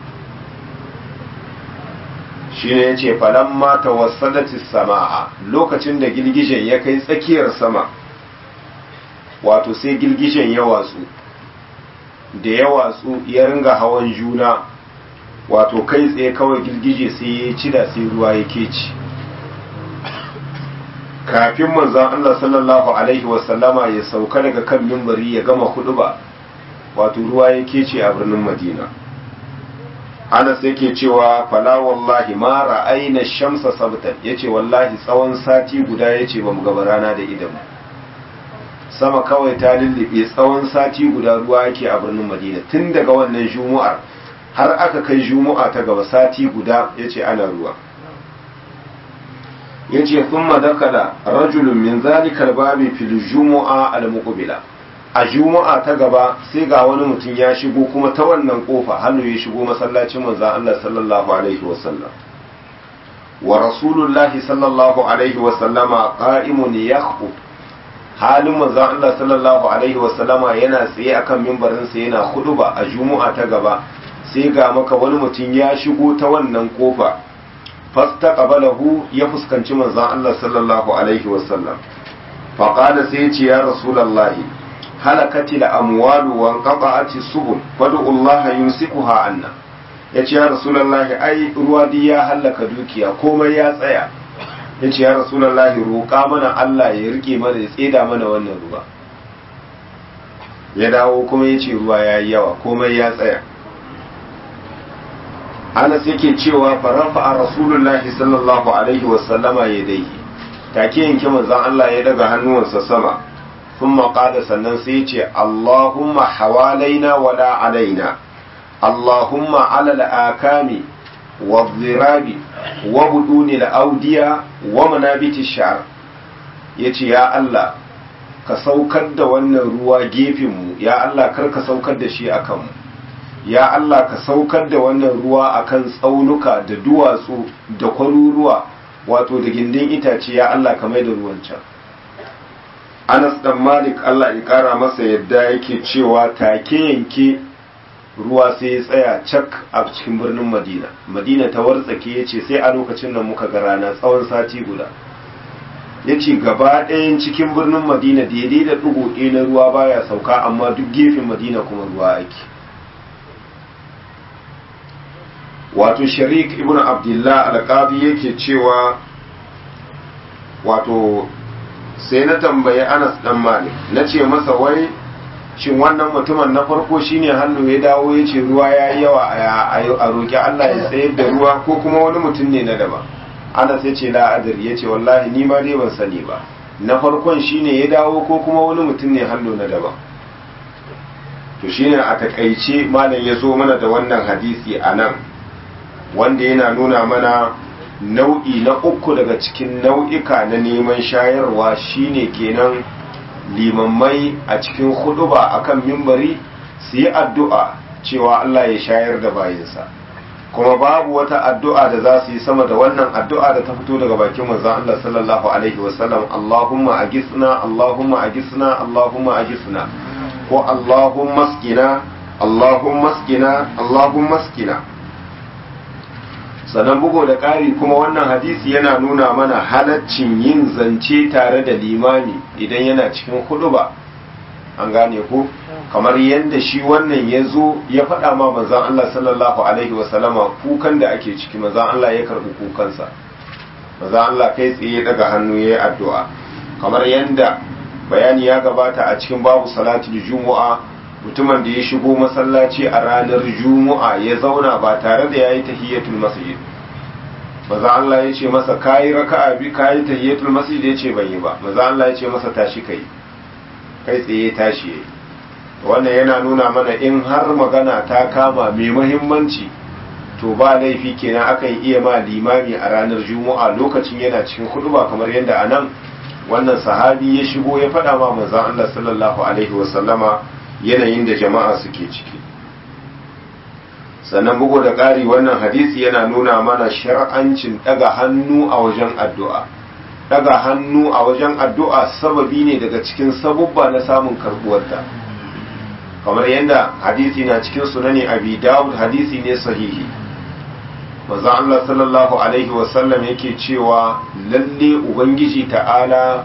shine yace falamma tawassalatis samaa lokacin da girgijen ya kai tsakiyar sama wato sai girgijen ya watsu da ya watsu ya ringa hawan juna wato kai tsaye kawai girgije sai ya ci da sai ruwa yake ci kafin manzon Allah sallallahu alaihi wasallama ya sauka daga kan mimbari ya gama huduba wato ruwa yake ce a birnin Madina Anas yake cewa fala wallahi ma ra'ayna shamsa sabtan yace wallahi tsawon sati guda yace bamu ga rana da idan sama kawai ta lullube tsawon sati guda ruwa yake a birnin Madina tun daga wannan jumu'ar har aka kai jumu'a ta gaba sati guda yace ana ruwa yace thumma dakala rajulun min zalika albabi fil jumu'a almuqbila a jumu'a ta gaba sai ga wani mutum ya shigo kuma ta wannan kofa hannu ya shigo masallacin manzon Allah sallallahu alaihi wasallam wa rasulullahi sallallahu alaihi wasallama qa'imun yakhutub halin manzon Allah sallallahu alaihi wasallama yana tsaye akan mimbarin sa yana huduba a jumu'a ta gaba sai ga maka wani mutum ya shigo ta wannan kofa fastaqbalahu ya fuskanci manzon Allah sallallahu alaihi wasallam fa qala sai ce ya rasulullahi halakati la amwalu wa qata'ati subul fad'u Allah yumsikuha anna yace ya rasulullahi ai ruwa di ya halaka dukiya komai ya tsaya yace ya rasulullahi roƙa mana Allah ya rike mana ya tseda mana wannan ruwa ya dawo kuma yace ruwa yayi yawa komai ya tsaya Anas yake cewa farafa a rasulullahi sallallahu alaihi wasallama ya dai take yanke manzon Allah ya daga hannuwansa sama sun maƙada sannan sai ce Allahumma hawalaina wala alaina Allahumma ala al'akami wa zirabi wa buduni al'audiya wa manabiti sha'r yace ya Allah ka saukar da wannan ruwa gefenmu ya Allah kar ka saukar da shi akan mu ya Allah ka saukar da wannan ruwa akan tsaunuka da duwatsu da kwaruruwa wato da gindin itace ya Allah ka mai da ruwan can Anas dan Malik Allah ya kara masa yadda yake cewa take yanke ruwa sai ya tsaya cak a cikin birnin Madina Madina ta wartsake yace sai a lokacin nan muka ga rana tsawon sati guda yace gaba ɗayan cikin birnin Madina daidai da ɗigo ɗaya na ruwa baya sauka amma duk gefen Madina kuma ruwa ake wato Sharik ibn Abdullah al-Qadi yake cewa wato sai na tambayi Anas dan Malik nace masa wai shin wannan mutumin na farko shine hannu ya dawo yace ruwa yayi yawa a roki Allah ya tsayar da ruwa ko kuma wani mutum ne na daban Anas yace la adri yace wallahi ni ma dai ban sani ba na farkon shine ya dawo ko kuma wani mutum ne hannu na daban to shine a takaice malam ya zo mana da wannan hadisi anan wanda yana nuna mana nau'i na uku daga cikin nau'ika na neman shayarwa shine kenan limammai a cikin huduba akan mimbari su yi addu'a cewa Allah ya shayar da bayinsa, kuma babu wata addu'a da za su yi sama da wannan addu'a da ta fito daga bakin manzon Allah sallallahu alaihi wasallam, Allahumma agisna Allahumma agisna Allahumma agisna, ko Allahumma askina Allahumma askina Allahumma askina. Sannan bugo da ƙari kuma wannan hadisi yana nuna mana halaccin yin zance tare da limami idan yana cikin huduba, an gane ko kamar yadda shi wannan ya zo ya faɗa ma manzan Allah sallallahu alaihi wasallama kukan da ake ciki, manzan Allah ya karɓi kukansa, manzan Allah kai tsaye daga hannu ya yi addu'a, kamar yadda bayani ya gabata a cikin babu salatul jumu'a, mutumin da ya shigo masallaci a ranar jumu'a ya zauna ba tare da ya yi tahiyyatul masjid, maza Allah ya ce masa kayi raka'a bi kayi tahiyyatul masjid, ya ce ban yi ba, maza Allah ya ce masa tashi kai tsaye tashi yayi. Wannan yana nuna mana in har magana ta kama mai muhimmanci to ba laifi kenan akan iya ma limami a ranar jumu'a lokacin yana cikin huduba, kamar yadda anan wannan sahabi ya shigo ya faɗa ma manzon Allah sallallahu alaihi wasallama yanayin da jama'a suke ciki. Sannan bugu da ƙari wannan hadisi yana nuna mana shar'ancin ɗaga hannu a wajen addu'a. Ɗaga hannu a wajen addu'a sababi ne daga cikin sabubba na samun karɓuwarta, kamar yadda hadisi na cikin sunani Abi Dawud, hadisi ne sahihi. Manzon Allah sallallahu alaihi wasallam yake cewa lalle Ubangiji ta'ala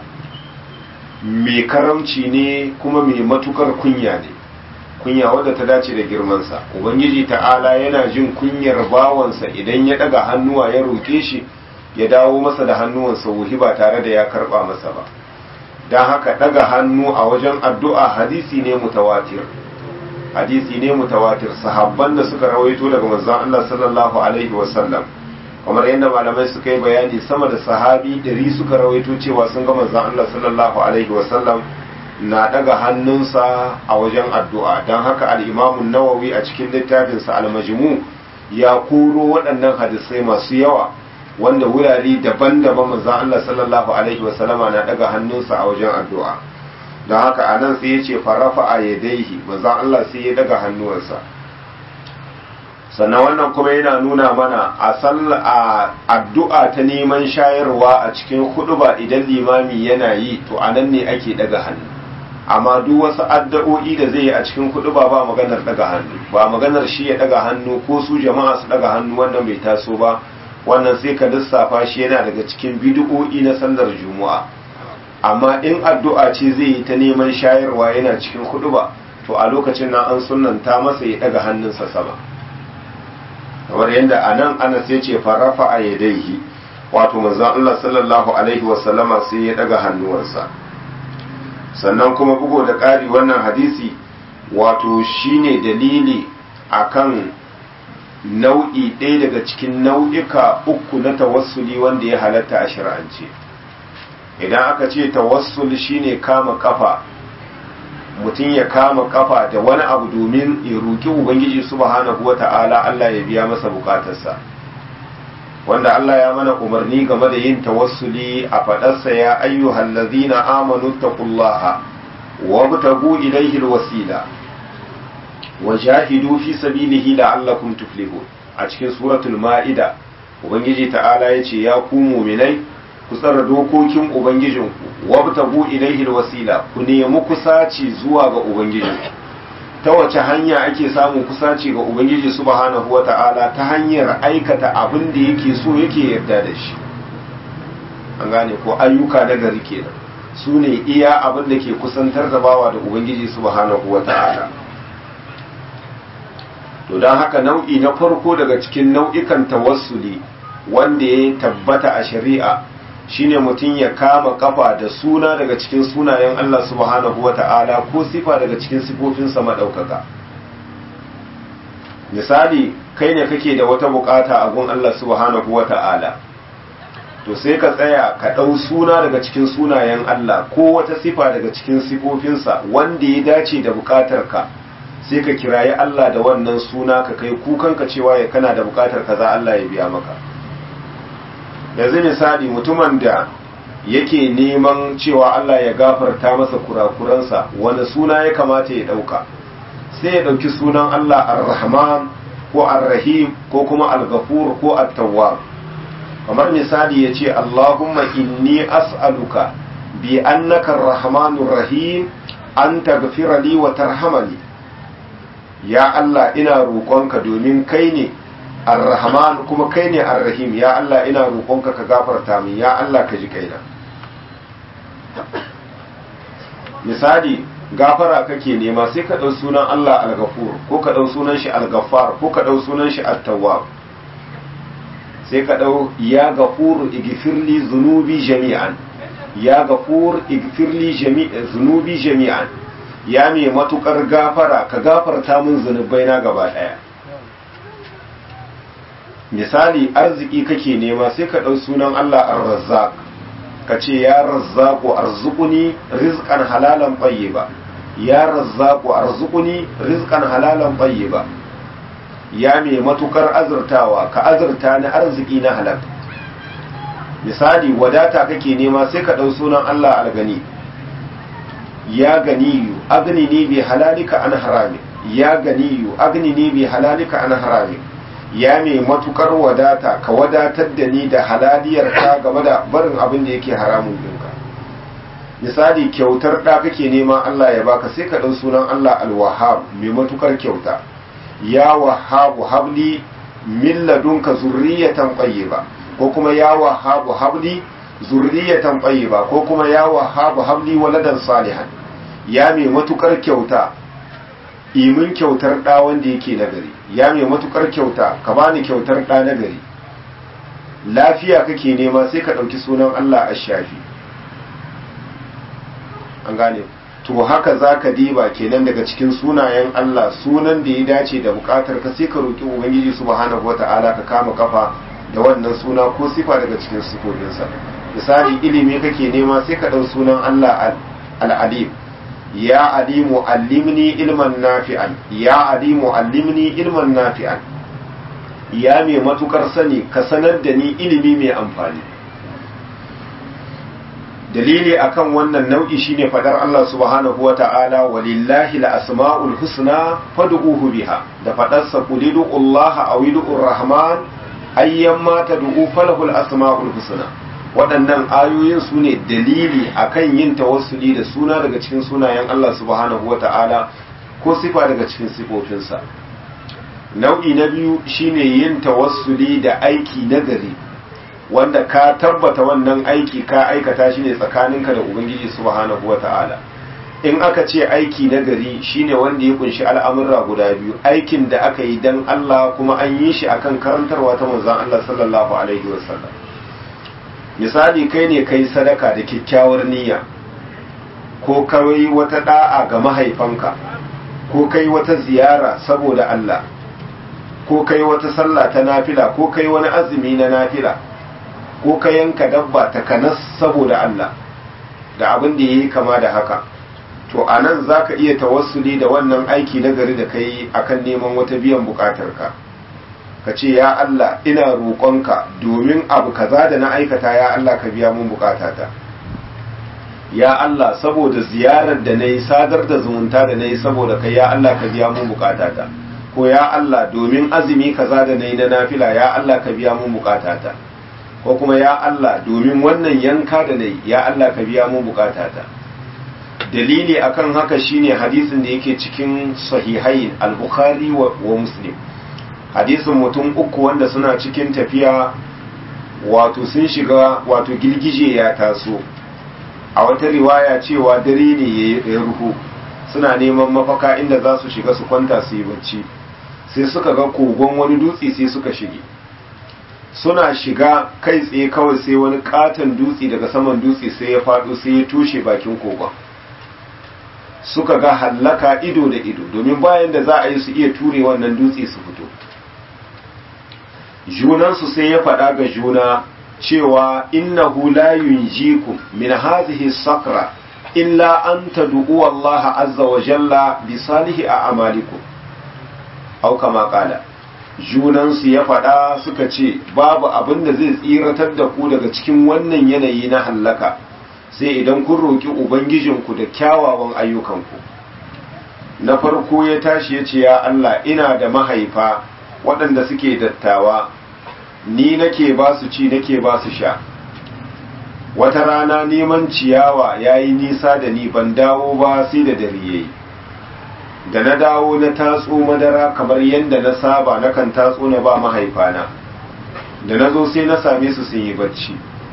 mai karamci ne kuma mai matukar kunya ne, kunya wadda ta dace da girmansa. Ubangiji ta'ala yana jin kunyar bawansa idan ya daga hannuwa ya roƙe shi ya dawo masa da hannuwansa wuhi ba tare da ya karba masa ba. don haka daga hannu a wajen addu'a hadisi ne mutawatir, hadisi ne mutawatir. Sahabban da suka rawaito daga manzon Allah sallallahu alaihi wasallam, kamar yadda malamai suka yi bayani, sama da sahabi 100 suka rawaito cewa sun ga manzon Allah sallallahu alaihi wasallam na daga hannunsa a wajen addu'a. Don haka al-Imam an-Nawawi a cikin littafinsa al-Majmu' ya koro waɗannan hadisai masu yawa wanda wurare daban-daban manzon Allah sallallahu alaihi wasallama na daga hannunsa a wajen addu'a. Don haka anan sai ya ce farafa a yadaihi, manzon Allah sai ya daga hannuwansa. Sannan wannan kuma yana nuna mana a addu'a ta neman shayarwa a cikin huɗuba idan limami yana yi, to anan ne ake daga hannu. Amma duk wasu addu'o'i da zai yi a cikin huɗuba ba maganar daga hannu, ba maganar shi ya daga hannu ko su jama'a su daga hannu, wannan bai taso ba. Wannan sai ka lissafa shi yana daga cikin bid'o'i na sallar juma'a. Amma in addu'a ce zai yi ta neman shayarwa yana cikin huɗuba, to a lokacin nan an sunnanta masa ya daga hannunsa sama, kamar yadda a nan Anas ya ce farafa a yadaihi, wato manzon Allah sallallahu alaihi wasallama sai ya daga hannuwansa. Sannan kuma bugo da ƙari wannan hadisi wato shine dalili akan nau'i ɗaya daga cikin nau'ika uku na tawassuli wanda ya halatta a shari'ance. Idan aka ce tawassul shine kama kafa, mutum ya kama kafa da wani abu domin ya roki Ubangiji subhanahu wata'ala Allah ya biya masa bukatarsa, wanda Allah ya mana umarni game da yin tawassuli a faɗarsa ya ayyuhal ladzina amanu taqullaha wabtagu ilayhi alwasila wajahidu fi sabilihi la'allakum tuflihun. A cikin suratul ma'ida Ubangiji ta'ala yace ya ku mu'minai ku tsara dokokin ubangijinku wabtagu ilayhi alwasila, ku nemi kusaci zuwa ga ubangijinku. Ta wace hanya ake samun kusaci ga ubangiji subhanahu wata'ala? Ta hanyar aikata abin da yake so yake yarda da shi, an gane ko ayyuka na gari kenan, su ne iya abin da ke kusantar da bawa da ubangiji subhanahu wata'ala. To don haka nau'i na farko daga cikin nau'ikan tawassuli wanda ya tabbata a shari'a shine mutum ya kama kafa da suna daga cikin sunayen Allah subhanahu wata'ala ko sifa daga cikin sifofinsa maɗaukaka. Misali, kai ne kake da wata bukata a gun Allah subhanahu wata'ala, to sai ka tsaya ka ɗau suna daga cikin sunayen Allah ko wata sifa daga cikin sifofinsa wanda ya dace da bukatarka, sai ka kirayi Allah da wannan suna, ka kai kukanka cewa ya kana da bukatar kaza Allah ya biya maka. Yanzu misali, mutumin da yake neman cewa Allah ya gafarta masa kurakuransa wani suna ya kamata ya ɗauka, sai ya ɗauki sunan Allah ar-Rahman ko ar-Rahim ko kuma al-Ghafur ko at-Tawwab. kamar misali ya ce Allahumma inni as'aluka bi annaka ar-Rahmanur Rahim an taghfira li wa tarhamani, ya Allah ina roƙonka domin kai ne ar-Rahman kuma kai ne ar-Rahim, ya Allah ina roƙonka ka gafarta min, ya Allah ka ji kaina. misali gafara kake nema sai ka ɗau sunan Allah al-Ghafur ko ka ɗau sunan shi al-Ghaffar ko ka ɗau sunan shi at-Tawwab, sai ka ɗau ya Ghafur igfirli zunubi jami'an, ya Ghafur igfirli zunubi jami'an, ya mai matukar gafara ka gafarta min zunubaina gaba ɗaya. misali arziki kake nema sai ka ɗau sunan Allah ar-Razzaq ka ce ya Razzaqu arzuquni rizqan halalan tayyiba, ya Razzaqu arzuquni rizqan halalan tayyiba, ya mai matukar azurtawa ka azurta ni arziki na halal. misali wadata kake nema sai ka ɗau sunan Allah al-Gani, ya Ganiyu agnini bi halalika an harami, ya Ganiyu agnini bi halalika an harami, ya mai matukar wadata ka wadatar da ni da halaliyar ka game da barin abin da yake haramun dinka. misali kyautar da kake nema Allah ya baka sai ka ɗau sunan Allah al-Wahhab mai matukar kyauta, ya Wahhabu habli min ladunka zurriyatan tayyiba ko kuma ya Wahhabu habli zurriyatan tayyiba ko kuma ya Wahhabu habli waladan salihan, ya mai matukar kyauta imin kyautar da wanda yake nagari, ya mai matukar kyauta ka bani kyautar da nagari. lafiya kake nema sai ka ɗauki sunan Allah ash-Shafi. an gane to haka zaka diba kenan daga cikin sunayen Allah sunan da ya dace da bukatar ka sai ka roki ubangiji subhanahu wata'ala ka kama kafa da wannan suna ko sifa daga cikin sifofinsa. misali ilimi kake nema sai ka ɗau sunan Allah al-Alim, ya alimu allimni ilman nafi'an, ya alimu allimni ilman nafi'an, ya mai matukar sani ka sanar da ni ilimi mai amfani. dalili akan wannan nau'i shine fadar Allah subhanahu wata'ala walillahi al-asma'ul husna fad'uhu biha, da fadarsa qulidu Allah aw idur rahman ayyamma tad'u falahu al-asma'ul husna. waɗannan ayoyin su ne dalili akan yin tawassuli da suna daga cikin sunayen Allah subhanahu wata'ala ko sifa daga cikin sifofinsa. nau'i na biyu shine yin tawassuli da aiki nagari wanda ka tabbata wannan aiki ka aikata shi ne tsakaninka da ubangiji subhanahu wata'ala. in aka ce aiki nagari shine wanda ya kunshi al'amurra guda biyu, aikin da aka yi dan Allah kuma an yi shi akan karantarwa ta manzon Allah sallallahu alaihi wasallam. misali kai ne kai sadaka da kyakkyawar niyya, ko kai wata da'a ga mahaifanka, ko kai wata ziyara saboda Allah, ko kai wata sallah ta nafila, ko kai wani azumi na nafila, ko ka yanka dabba ta kanas saboda Allah da abin da yayi kama da haka. to anan zaka iya tawassuli da wannan aiki na gari da kai akan neman wata biyan bukatarka. ka ce ya Allah ina roƙonka domin abu kaza da na aikata, ya Allah ka biya mun bukatata. ya Allah saboda ziyarar da nayi, sadar da zumunta da nayi saboda kai, ya Allah ka biya mun bukatata. ko ya Allah domin azumi kaza da nayi na nafila, ya Allah ka biya mun bukatata. ko kuma ya Allah domin wannan yanka da nayi, ya Allah ka biya mun bukatata. dalili akan haka shine hadisin da yake cikin sahihain al-Bukhari wa Muslim, hadisin mutum uku wanda suna cikin tafiya, wato sun shiga, wato girgije ya taso, a wata riwaya cewa dare ne ya ruhu, suna neman mafaka inda za su shiga su kwanta su yi bacci, sai suka ga kogon wani dutse sai suka shige. suna shiga kai tsaye kawai sai wani katon dutse daga saman dutse sai ya faɗo sai ya tushe bakin kogon. suka ga hallaka ido da ido, domin bayan da za a yi su iya ture wannan dutse su fito. junansu sai ya faɗa ga juna cewa innahu la yunjikum min hadhihi sakra illa an tad'u Allah azza wa jalla bi salihi a'malikum aw kama qala, junansu ya faɗa suka ce babu abin da zai tsiratar da ku daga cikin wannan yanayi na hallaka sai idan kun roƙi ubangijinku da kyawawan ayyukanku. Na farko ya tashi ya ce ya Allah ina da mahaifa waɗanda suke dattawa, ni nake ba su ci nake ba su sha. Wata rana neman ciyawa ya yi nisa da ni ban dawo ba sai da dare yayi. Da na dawo na tatso madara kamar yadda na saba na kan tatso na ba mahaifana, da na zo sai na same su sun yi bacci.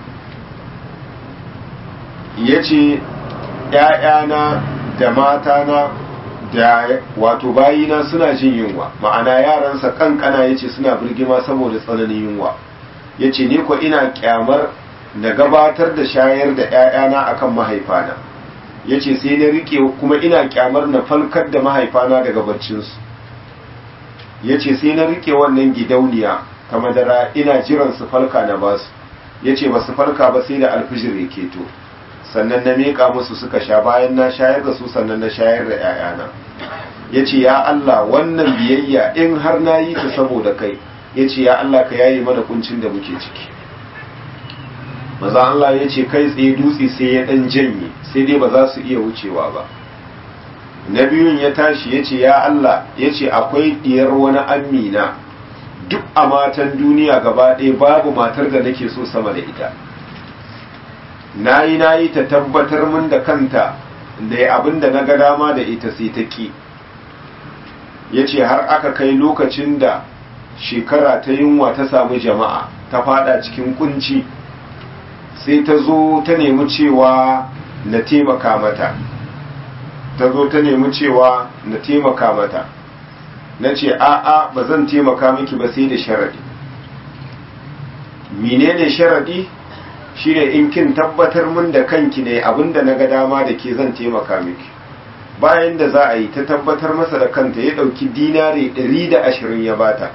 Ya ce ‘ya'yana da matana da wato bayina suna jin yunwa, ma'ana yaransa kankana ya ce suna birgima saboda tsananin yunwa. Ya ce ni ko ina kyamar na gabatar da shayar da ‘ya'yana akan mahaifana. Ya ce sai na rike kuma ina kyamar na falkar da mahaifana daga baccinsu. Ya ce sai na rike wannan gidauniya ta madara ina jiran su falka na basu. Ya ce ba su falka ba sai da alfijir ya keto, sannan na miƙa musu suka sha, bayan na shayar da su sannan na shayar da ‘ya'yana. Ya ce ya Allah wannan biyayya in har na yi ta saboda kai, ya ce ya Allah ka yaye mana kuncin da muke ciki. Maza Allah ya ce kai tsaye dutse sai ya ɗan janye, sai dai ba za su iya wucewa ba. Na biyun ya tashi ya ce ya Allah, ya ce akwai ɗiyar wani amina, duk a matan duniya gaba ɗaya babu matar da nake so sama da ita. Na yi ta tabbatar min da kanta da ya abin da na ga dama da ita sai ta ƙi. Ya ce har aka kai lokacin da shekara ta yunwa ta samu jama'a ta fada cikin kunci, sai ta zo ta nemi cewa na taimaka mata. Ta zo ta nemi cewa na taimaka mata. Na ce a'a ba zan taimaka miki ba sai da sharaɗi. Menene sharaɗi? Shine in kin tabbatar min da kanki ne abinda na ga dama da ke zan taimaka miki. Bayan da za a yi ta tabbatar masa da kanta, ya ɗauki dinare 120 ya bata.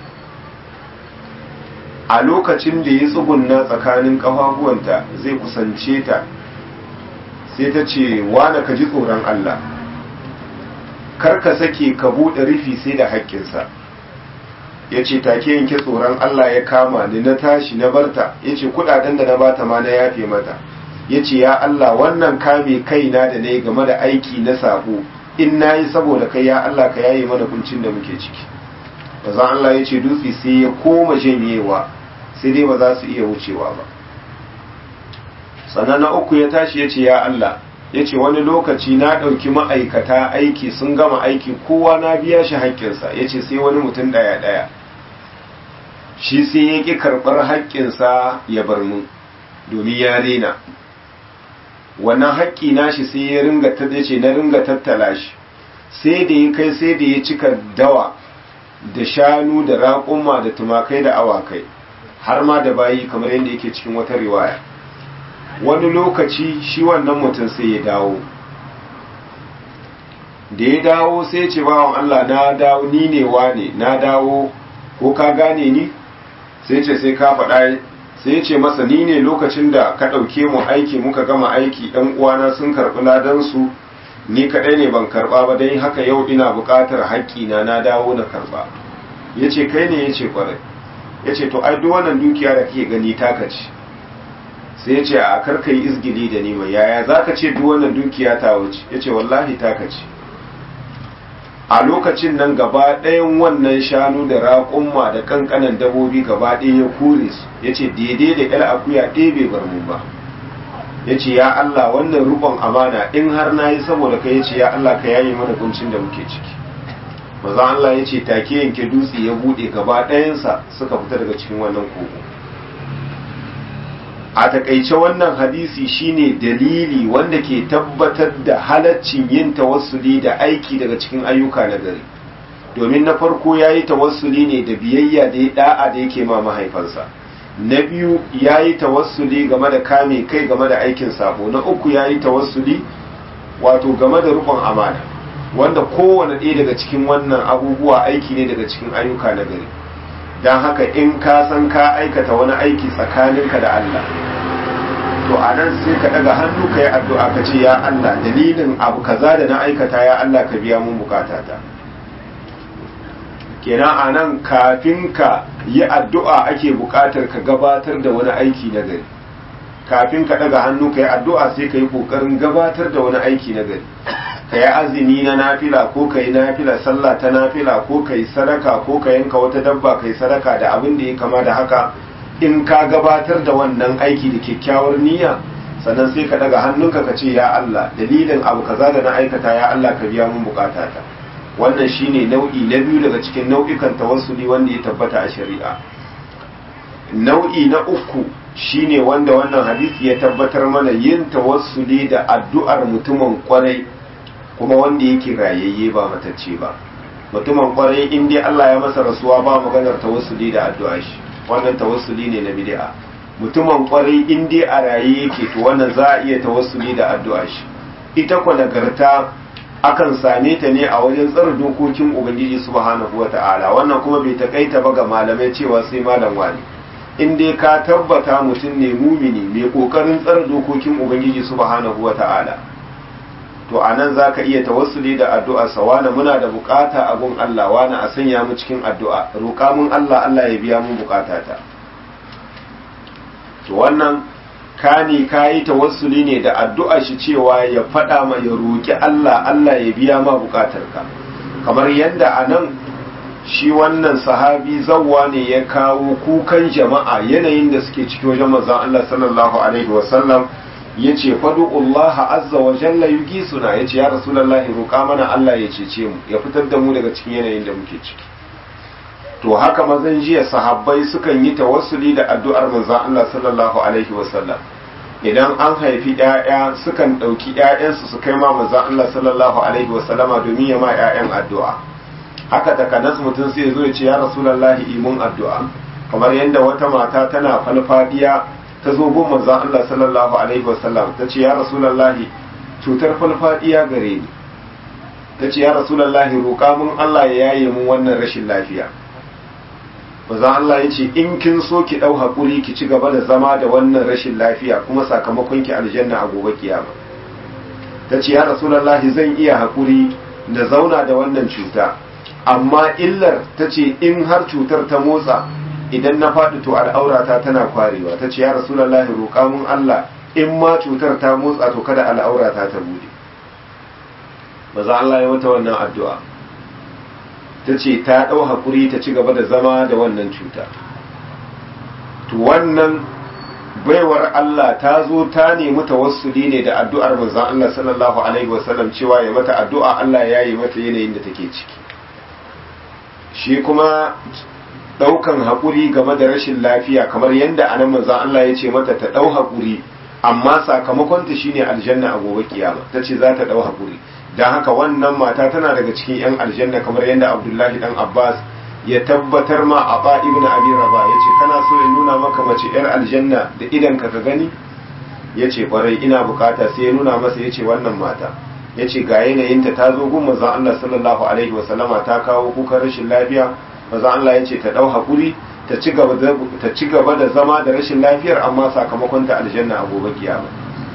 A lokacin da ya tsugunna tsakanin ƙafafuwanta zai kusance ta, sai ta ce wane ka ji tsoron Allah, kar ka sake ka buɗe rufi sai da haƙƙinsa. Ya ce take yanke tsoron Allah ya kama ni, na tashi na barta. Ya ce kuɗaɗen da na bata ma na yafe mata. Ya ce ya Allah wannan kame kaina da na yi game da aiki na sabo, in na yi saboda kai ya Allah ka yaye mana kuncin da muke ciki. Bazan Allah ya ce dutse sai ya koma janyewa, sai dai ba za su iya wucewa ba. Sannan na uku ya tashi ya ce ya Allah, ya ce wani lokaci na ɗauki ma'aikata aiki sun gama aiki kowa na biya shi haƙƙinsa. Ya ce sai wani mutum ɗaya shi sai ya ƙi karɓar haƙƙinsa ya bar mu domin ya rena wannan haƙƙi nashi, sai ya ce na ringa tattala shi, sai da ya kai sai da ya cika dawa da shanu da raƙuma da tumakai da awakai har ma da bayi kamar yadda yake cikin wata riwaya. Wani lokaci shi wannan mutum sai ya dawo, da ya dawo sai ya ce bawan Allah na dawo, ni ne wane, na dawo ko ka gane ni? Sai ce sai ka faɗa. Sai ya ce masa ni ne lokacin da ka ɗauke mu aiki muka gama aiki ɗan uwana sun karɓi ladansu, ni kaɗai ne ban karɓa ba, don haka yau ina buƙatar haƙƙina na dawo na karɓa. Ya ce kai ne? Ya ce ƙwarai. Ya ce to ai duk wannan dukiya da kake gani taka ce. Sai ya ce a karka yi izgili da ni mai, yaya za ka ce duk wannan dukiya ta wuce? Ya ce wallahi taka ce. A lokacin nan gaba ɗayan wannan shanu da raƙumma da ƙanƙanan dabobi gaba ɗaya ya kore su. Ya ce daidai da ƴar akuya ɗaya bai bar mu ba. Ya ce ya Allah wannan riƙon amana in har na yi saboda ka, ya ce ya Allah ka yaye mana kuncin da muke ciki. Maza Allah ya ce take yanke dutse ya buɗe gaba ɗayansa suka fita daga cikin wannan kogo. A takaice wannan hadisi shine dalili wanda ke tabbatar da halaccin yin tawassuli da aiki daga cikin ayyuka na gari. Domin na farko ya yi tawassuli ne da biyayya da ya da'a da yake ma mahaifansa. Na biyu ya yi tawassuli game da kame kai game da aikin sabo. Na uku ya yi tawassuli wato game da rukun amana, wanda kowane ɗaya daga cikin wannan abubuwa aiki ne daga cikin ayyuka na gari. Don haka in ka san ka aikata wani aiki tsakaninka da Allah, to a nan sai ka daga hannu ka yi addu'a ka ce ya Allah dalilin abu kaza da na aikata ya Allah ka biya mun bukatata. kenan a nan kafin ka yi addu'a ake buƙatar ka gabatar da wani aiki na gari, kafin ka ɗaga hannu ka yi addu'a sai ka yi ƙoƙarin gabatar da wani aiki na gari, ka yi azumi na nafila ko ka yi nafila sallah ta nafila ko ka yi sadaka ko ka yanka wata dabba ka yi sadaka da abin da ya kama da haka. In ka gabatar da wannan aiki da kyakkyawar niyya sannan sai ka ɗaga hannunka ka ce ya Allah dalilin abu kaza da na aikata ya Allah ka biya mun bukatata. Wannan shine nau'i na biyu daga cikin nau'ikan tawassuli wanda ya tabbata a shari'a. Nau'i na uku shine wanda wannan hadisi ya tabbatar mana yin tawassuli da addu'ar mutumin kwarai kuma wanda yake rayayye ba matacce ba. Mutumin kwarai in dai Allah ya masa rasuwa ba maganar tawassuli da addu'a shi, wannan tawassuli ne na bid'a. Mutumin kwarai in dai a raye yake to wannan za a iya tawassuli da addu'a shi. Ita kwa nagarta akan same ta ne a wajen tsara dokokin Ubangiji subhanahu wata'ala. Wannan kuma bai takaita ba ga malamai cewa sai malam wani. In dai ka tabbata mutum ne mumini mai kokarin tsara dokokin Ubangiji subhanahu wata'ala, to anan zaka iya tawassuli da addu'a sa, wani muna da bukata a gun Allah, wani a sanya mu cikin addu'a, roƙa mun Allah, Allah ya biya mun bukatata. To wannan kani kayi tawassuli ne da addu'a shi cewa ya faɗa ma ya roƙi Allah, Allah ya biya ma bukatarka. Kamar yadda anan shi wannan sahabi zawwa ne ya kawo kukan jama'a yanayin da suke ciki wajen manzon Allah sallallahu alaihi wasallam, yace fadu'ullaha azza wa jalla yugisuna, yace ya rasulullahi roƙa mana Allah ya cece mu, ya fitar da mu daga cikin yanayin da muke ciki. To haka mazan jiya sahabbai sukan yi tawassuli da addu'ar manzon Allah sallallahu alaihi wasallam. Idan an haifi ƴaƴa sukan ɗauki ƴaƴansu su kai ma manzon Allah sallallahu alaihi wasallama domin ya ma ƴaƴan addu'a. Haka takanas mutum sai zo ya ce ya rasulullahi imun addu'a. Kamar yadda wata mata tana falfadiya ta zo gun manzon Allah sallallahu alaihi wasallam ta ce ya rasulullahi cutar falfadiya gare ni. Ta ce ya rasulullahi roƙa mun Allah ya yaye mun wannan rashin lafiya. Manzon Allah ya ce in kin so ki ɗau haƙuri ki ci gaba da zama da wannan rashin lafiya kuma sakamakon ki aljanna a gobe kiyama. Ta ce ya rasulullahi zan iya haƙuri da zauna da wannan cuta, amma illar ta ce in har cutar ta motsa idan na faɗi to al'aurata tana kwarewa. Ta ce ya rasulullahi roƙa mun Allah in ma cutar ta motsa to kada al'aurata ta bude. Manzon Allah ya mata wannan addu'a. Ta ce ta ɗau haƙuri ta ci gaba da zama da wannan cuta. To wannan baiwar Allah ta zo ta nemi tawassuli ne da addu'ar manzon Allah sallallahu alaihi wasallam cewa ya mata addu'a Allah ya yi mata yanayin da take ciki. Shi kuma ɗaukan haƙuri game da rashin lafiya kamar yadda anan manzon Allah ya ce mata ta ɗau haƙuri, amma sakamakonta shine aljanna a gobe kiyama. Ta ce za ta ɗau haƙuri. Don haka wannan mata tana daga cikin 'yan aljanna kamar yadda Abdullahi dan Abbas ya tabbatar ma a ba ibn Abi Rabah ya ce kana so in nuna maka mace 'yar aljanna da idan ka gani? Ya ce kwarai ina bukata. Sai ya nuna masa ya ce wannan mata, ya ce ga yanayinta ta zo gun manzon Allah sallallahu alaihi wasallama ta kawo kukan rashin lafiya. Manzon Allah ya ce ta ɗau haƙuri ta ci gaba da zama da rashin lafiyar amma sakamakon ta aljanna a gobe kiyama.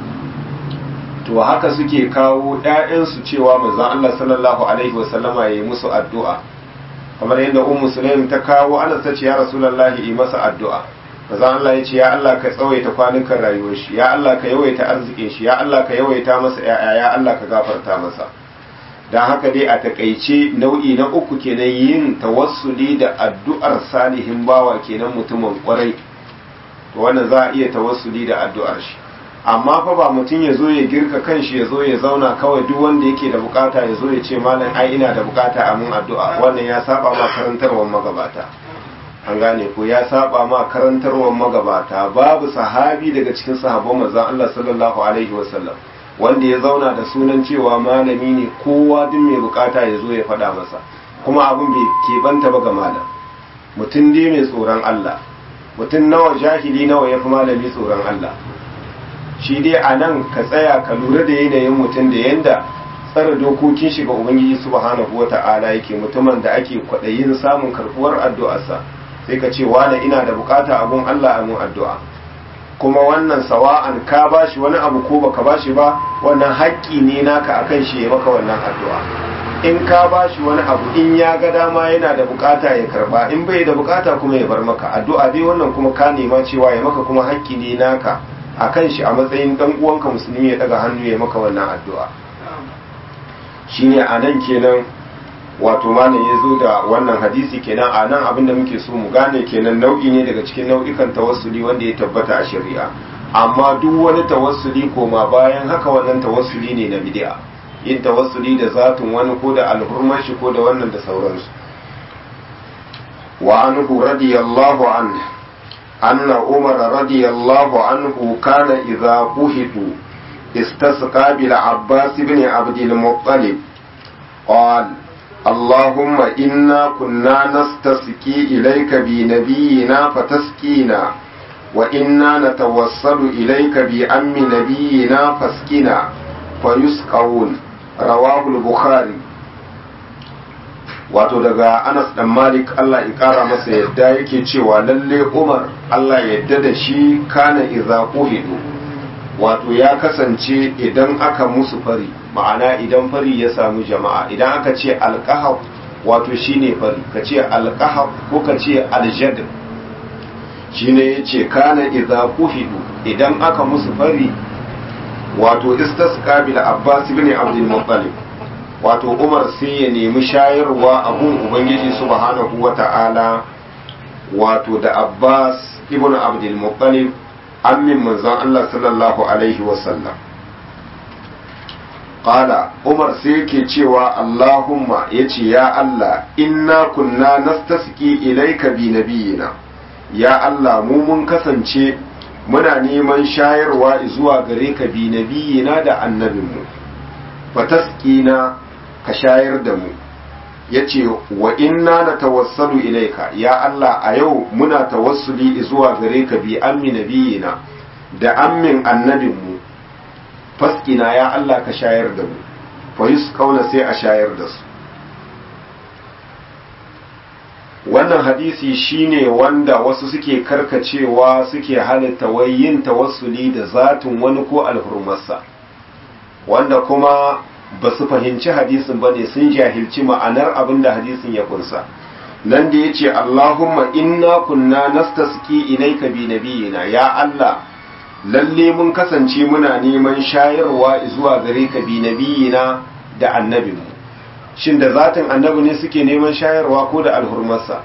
To haka suke kawo ‘ya'yansu cewa manzon Allah sallallahu Alaihi wasallama ya yi musu addu'a, kamar yadda Ummu Sulaim ta kawo Anas ta ce ya Rasulallahi yi masa addu'a. Manzon Allah ya ce ya Allah ka tsawaita kwanukan rayuwar shi, ya Allah ka yawaita arzikin shi, ya Allah ka yawaita masa ‘ya'ya, ya Allah ka gafarta masa. Don haka dai a takaice nau'i na uku kenan yin tawassuli da addu'ar salihin bawa kenan mutumin kwarai, to wannan za a iya tawassuli da addu'ar shi. Amma fa ba mutum ya zo ya girka kanshi ya zo ya zauna kawai duk wanda yake da bukata ya zo ya ce malam ai ina da bukata a mun addu'a, wannan ya saba ma karantarwar magabata. An gane ko ya saba ma karantarwar magabata. Babu sahabi daga cikin sahabban manzon Allah sallallahu alaihi wasallam wanda ya zauna da sunan cewa malami ne, kowa duk mai bukata ya zo ya faɗa masa, kuma abin bai keɓanta ba ga malam. Mutum dai mai tsoron Allah, mutum nawa jahili nawa ya fi malami tsoron Allah. Shi dai a nan ka tsaya ka lura da yanayin mutum da yanda tsara dokokin shi ga Ubangiji subhanahu wa ta'ala yake, mutumin da ake kwaɗayin samun karɓuwar addu'arsa, sai ka ce wane ina da bukata abun Allah a mun addu'a. Kuma wannan sawa'an ka bashi wani abu ko baka bashi ba, wannan haƙƙi ne naka akan shi ya maka wannan addu'a. in ka bashi wani abu in ya ga dama yana da bukata ya karba, in bai da bukata kuma ya bar maka. Addu'a dai wannan kuma ka nema cewa ya maka, kuma haƙƙi ne naka akan shi a matsayin dan uwanka musulmi ya daga hannu ya maka wannan addu'a. Shine anan kenan wato malam ya zo da wannan hadisi kenan anan abinda muke so mu gane kenan nau'i ne daga cikin nau'ikan tawassuli wanda ya tabbata a shari'a. Amma duk wani tawassuli koma bayan haka wannan tawassuli ne na bid'a. Yin tawassuli da zatun wani ko da alhurmar shi ko da wannan da sauransu. Wa anhu radiyallahu anhu anna Umar radiyallahu anhu kana idza buhitu istasqa bil Abbas ibn Abd al-Muttalib qala اللهم إنا كنا نستسقي إليك بنبينا فتسقينا وإنا نتوسل إليك بأم نبينا فاسقنا فيسقون رواه البخاري. wato daga Anas dan Malik Allah ya kara masa yadda yake cewa lalle Umar Allah ya yadda da shi kana idza quhidu, wato ya kasance idan aka musu fari, ma'ana idan fari ya samu jama'a, idan aka ce alqahab wato shine fari, ka ce alqahab ko ka ce aljad, shine yace kana idza quhidu, idan aka musu fari wato istasqa bil Abbas ibn Abd al-Muttalib, wato Umar sai ya nemi shayarwa a gun Ubangiji subhanahu wata'ala wato da Abbas ibn Abd al-Muttalib ammin manzon Allah sallallahu alaihi wasallam. Qala Umar sai yake cewa Allahumma, yace ya Allah, inna kunna nastasqi ilayka bi nabiyina, ya Allah mu mun kasance muna neman shayarwa zuwa gare ka bi nabiyina da annabinmu, fatasqina ka shayar da mu. yace wa inna natawassalu ilaika, ya Allah a yau muna tawassuli zuwa gare ka bi ammi nabiyina da ammin annabinmu, faskina ya Allah ka shayar da mu, fa yusqauna sai a shayar da su. wannan hadisi shine wanda wasu suke karkacewa suke halitta wai yin tawassuli da zatin wani ko alhurmarsa, wanda kuma ba su fahimci hadisin ba ne, sun jahilci ma'anar abin da hadisin ya kunsa. nan da ya ce Allahumma inna kunna nastasqi ilayka bi nabiyina, ya Allah lalle mun kasance muna neman shayarwa zuwa gare ka bi nabiyina da annabinmu. Shin da zatin annabi ne suke neman shayarwa ko da alhurmarsa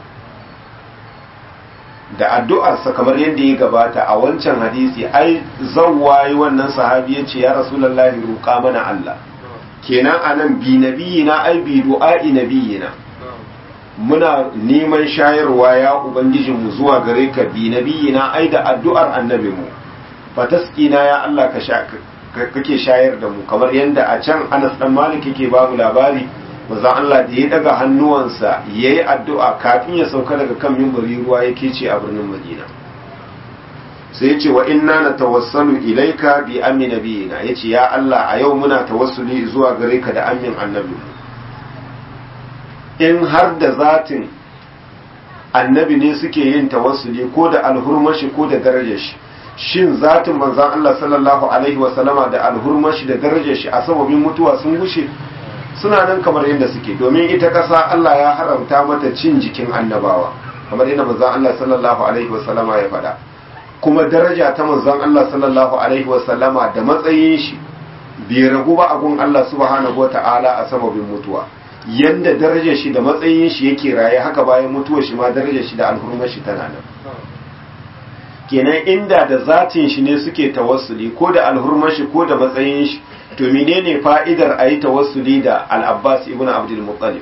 da addu'arsa, kamar yadda ya gabata a wancan hadisi? Ai zawwayi wannan sahabi ya ce ya rasulullahi roƙa mana Allah, kenan anan bi nabiyina ai bi du'a'i nabiyina, muna neman shayarwa ya ubangijinmu zuwa gare ka bi nabiyina ai da addu'ar annabinmu, fataskina ya Allah kake shayar da mu, kamar yadda a can Anas dan Malik yake babu labari manzon Allah da ya daga hannuwansa yayi addu'a kafin ya sauka daga kan minbari ruwa yake ce a birnin Madina. Sai ya ce wa inna natawassalu ilaika bi ammi nabiyina, yace ya Allah a yau muna tawassuli zuwa gare ka da ammin annabi. In har da zatin annabi ne suke yin tawassuli ko da alhurmashi ko da darajar shi, shin zatin manzon Allah sallallahu alaihi wa sallama da alhurmashi da darajar shi a sababin mutuwa sun gushe? Suna nan kamar yadda suke, domin ita ƙasa Allah ya haramta mata cin jikin annabawa, kamar yadda manzon Allah sallallahu alaihi wa sallama ya faɗa. Kuma daraja ta manzon Allah sallallahu alaihi wa sallama da matsayin shi bai ragu ba a gun Allah subhanahu wa ta'ala a sababin mutuwa. Yanda darajar shi da matsayin shi yake raye, haka bayan mutuwar shi ma darajar shi da alhurmar shi tana nan. Kenan inda da zatin shi ne suke tawassuli ko da alhurmar shi ko da matsayin shi, to menene fa'idar a yi tawassuli da al-Abbas ibn Abdul Muttalib?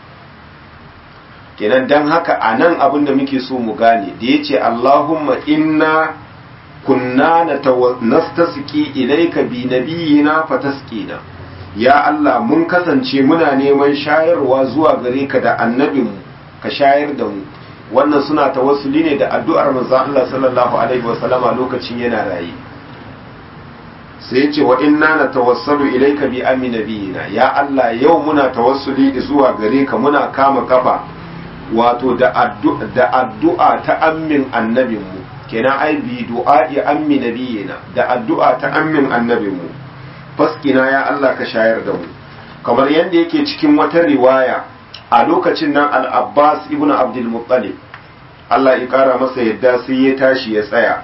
Kenan dan haka a nan abin da muke so mu gane da ya ce Allahumma inna kunna nastasqi ilayka bi nabiyina fatasqina, ya Allah mun kasance muna neman shayarwa zuwa gare ka da annabinmu ka shayar da mu. Wannan suna tawassuli ne da addu'ar manzon Allah sallallahu alaihi wasallama lokacin yana raye. Sai ya ce wa inna natawassalu ilayka bi ammi nabiyina, ya Allah yau muna tawassuli zuwa gare ka, muna kama kafa wato da addu'a ta ammin annabinmu, kenan ai bi du'a'i ammi nabiyina, da addu'a ta ammin annabinmu, faskina ya Allah ka shayar da mu. kamar yadda yake cikin wata riwaya a lokacin nan al-Abbas ibn Abdul Muttalib Allah ya kara masa yadda sai ya tashi ya tsaya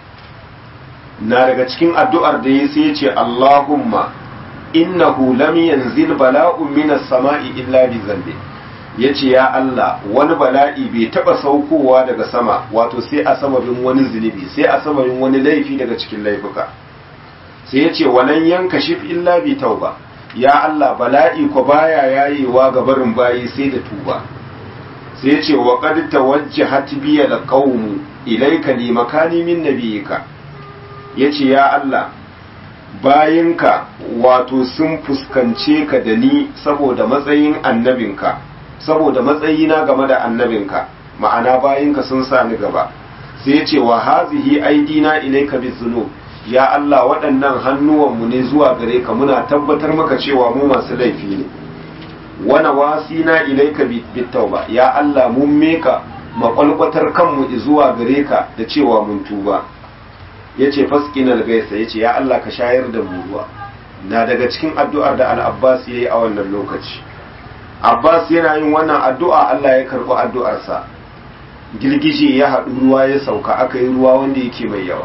na daga cikin addu'ar da ya sai ya ce Allahumma innahu lam yanzil bala'un minas sama'i illa bi zambi yace ya Allah wani bala'i bai taba saukowa daga sama wato sai a sababin wani zunubi sai a sababin wani laifi daga cikin laifuka sai yace walan yankashif illa bi tauba ya Allah bala'i ko baya yayewa ga barin bayi sai da tuba sai yace wa qad tawajjahat bi al-qawm ilayka li makani min nabiyika yace ya Allah bayinka wato sun fuskance ka da ni saboda matsayin annabinka saboda matsayina game da annabinka ma'ana bayinka sun sa ni gaba sai ya ce wa hazihi aidina ilaika bizunub ya Allah waɗannan hannuwanmu ne zuwa gare ka muna tabbatar maka cewa mu masu laifi ne wa nawasina ilaika bitauba ya Allah mun meka makwalkwatar kanmu zuwa gare ka da cewa mun tuba yace fasqinal gaisa yace ya Allah ka shayar da mu ruwa na daga cikin addu'ar da al-Abbas yayi a wannan lokaci Abbas yana yin wannan addu'a Allah ya karɓi addu'arsa girgije ya haɗu ruwa ya sauka aka yi ruwa wanda yake mai yawa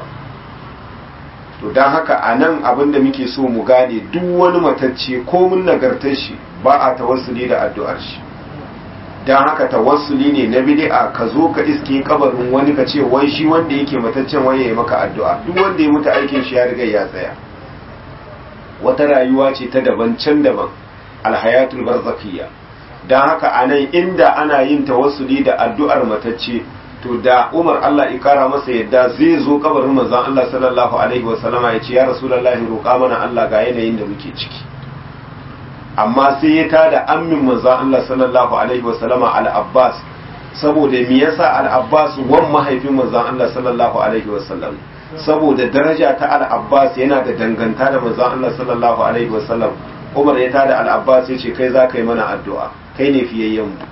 to don haka a nan abin da muke so mu gane duk wani matacce ko mun nagartar shi ba a tawassuli da addu'ar shi don haka tawassuli ne na bid'a ka zo ka iske kabarin wani ka ce wai shi wanda yake mataccen wai ya yi maka addu'a duk wanda ya mutu aikin shi ya riga ya tsaya wata rayuwa ce ta daban can daban alhayatul barzakiyya don haka a nan inda ana yin tawassuli da addu'ar matacce to da Umar Allah ya kara masa yadda zai zo kabarin manzon Allah sallallahu alaihi wasallama ya ce ya rasulullahi roƙa mana Allah ga yanayin da muke ciki amma sai ya tada ammin manzon Allah sallallahu alaihi wasallama al-Abbas saboda me yasa al-Abbas wan mahaifin manzon Allah sallallahu alaihi wasallam saboda daraja ta al-Abbas yana da danganta da manzon Allah sallallahu alaihi wasallam Umar ya tada al-Abbas ya ce kai za ka yi mana addu'a kai ne fiyayyen mu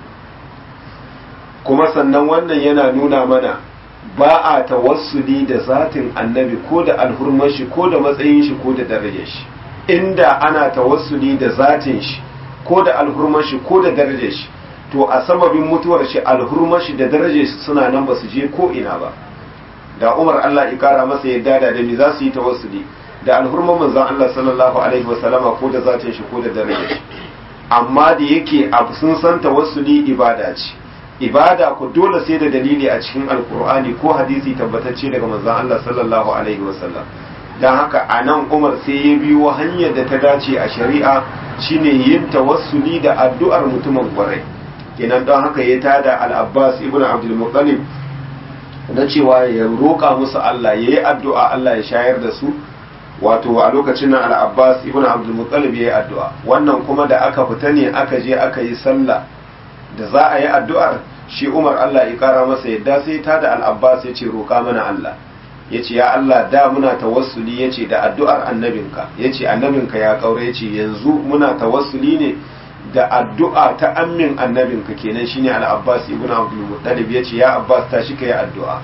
kuma sannan wannan yana nuna mana ba a tawassuli da zatin annabi ko da alhurmar shi ko da matsayin shi ko da darajar shi inda ana tawassuli da zatin shi ko da alhurmar shi ko da darajar shi to a sababin mutuwar shi alhurmar shi da darajar shi suna nan ba su je ko ina ba da Umar Allah ya kara masa yadda da me za su yi tawassuli da alhurmar manzon Allah sallallahu alaihi wasallama ko da zatin shi ko da darajar shi amma da yake sun san tawassuli ibada ce ibada ku dole sai da dalili a cikin alkur'ani ko hadisi tabbatacce daga manzon Allah sallallahu alaihi wasallam dan haka anan Umar sai ya biyo hanyar da ta dace a shari'a shine yin tawassuli da addu'ar mutumin kwarai kenan don haka ya tada al-Abbas ibn Abdul Muttalib da cewa ya roƙa musu Allah yayi addu'a Allah ya shayar da su wato a lokacin nan al-Abbas ibn Abdul Muttalib yayi addu'a wannan kuma da aka fita ne aka je aka yi sallah da za a yi addu'ar shi Umar Allah ya kara masa yadda sai ta da al-Abbas ya ce roƙa mana Allah ya ce ya Allah da muna tawassuli ya ce da addu'ar annabinka ya ce annabinka ya kaura ya ce yanzu muna tawassuli ne da addu'a ta ammin annabinka kenan shine al-Abbas ibn Abdul Muttalib ya ce ya Abbas tashi ka yi addu'a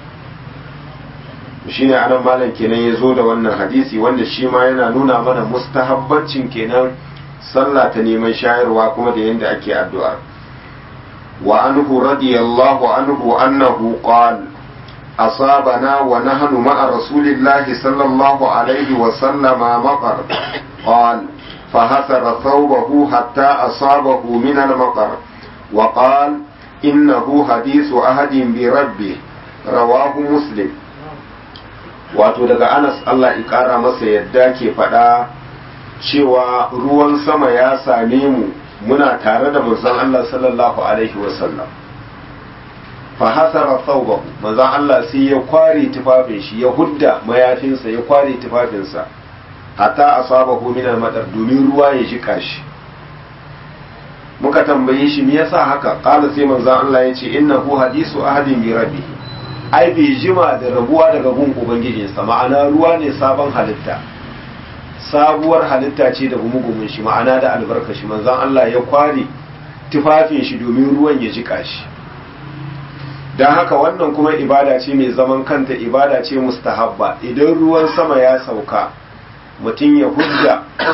shine anan malam kenan ya zo da wannan hadisi wanda shi ma yana nuna mana mustahabbancin kenan sallah ta neman shayarwa kuma da yanda ake addu'a wa anhu radiyallahu anhu annahu qala أصابنا ونحن مع رسول الله صلى الله عليه وسلم مطر قال فهسر ثوبه حتى أصابه من المطر وقال إنه حديث أحد بربه رواه مسلم wato daga Anas Allah ya ƙara masa yadda ke faɗa cewa ruwan sama ya same mu muna tare da manzon Allah sallallahu alaihi wasallam fa hasara thawbahu manzon Allah sai ya kware tufafin shi ya hudda mayafinsa ya kware tufafinsa hatta asabahu min al-madar domin ruwa ya jika shi muka tambaye shi me yasa haka qala sai manzon Allah ya ce innahu hadisu ahadin bi rabbih ai bai jima da rabuwa daga gun ubangijinsa ma'ana ruwa ne sabon halitta sabuwar halitta ce da gumugumin shi ma'ana da albarkashi manzon Allah ya kware tufafin shi domin ruwan ya jika shi don haka wannan kuma ibada ce mai zaman kanta ibada ce mustahabba idan ruwan sama ya sauka mutum ya hudda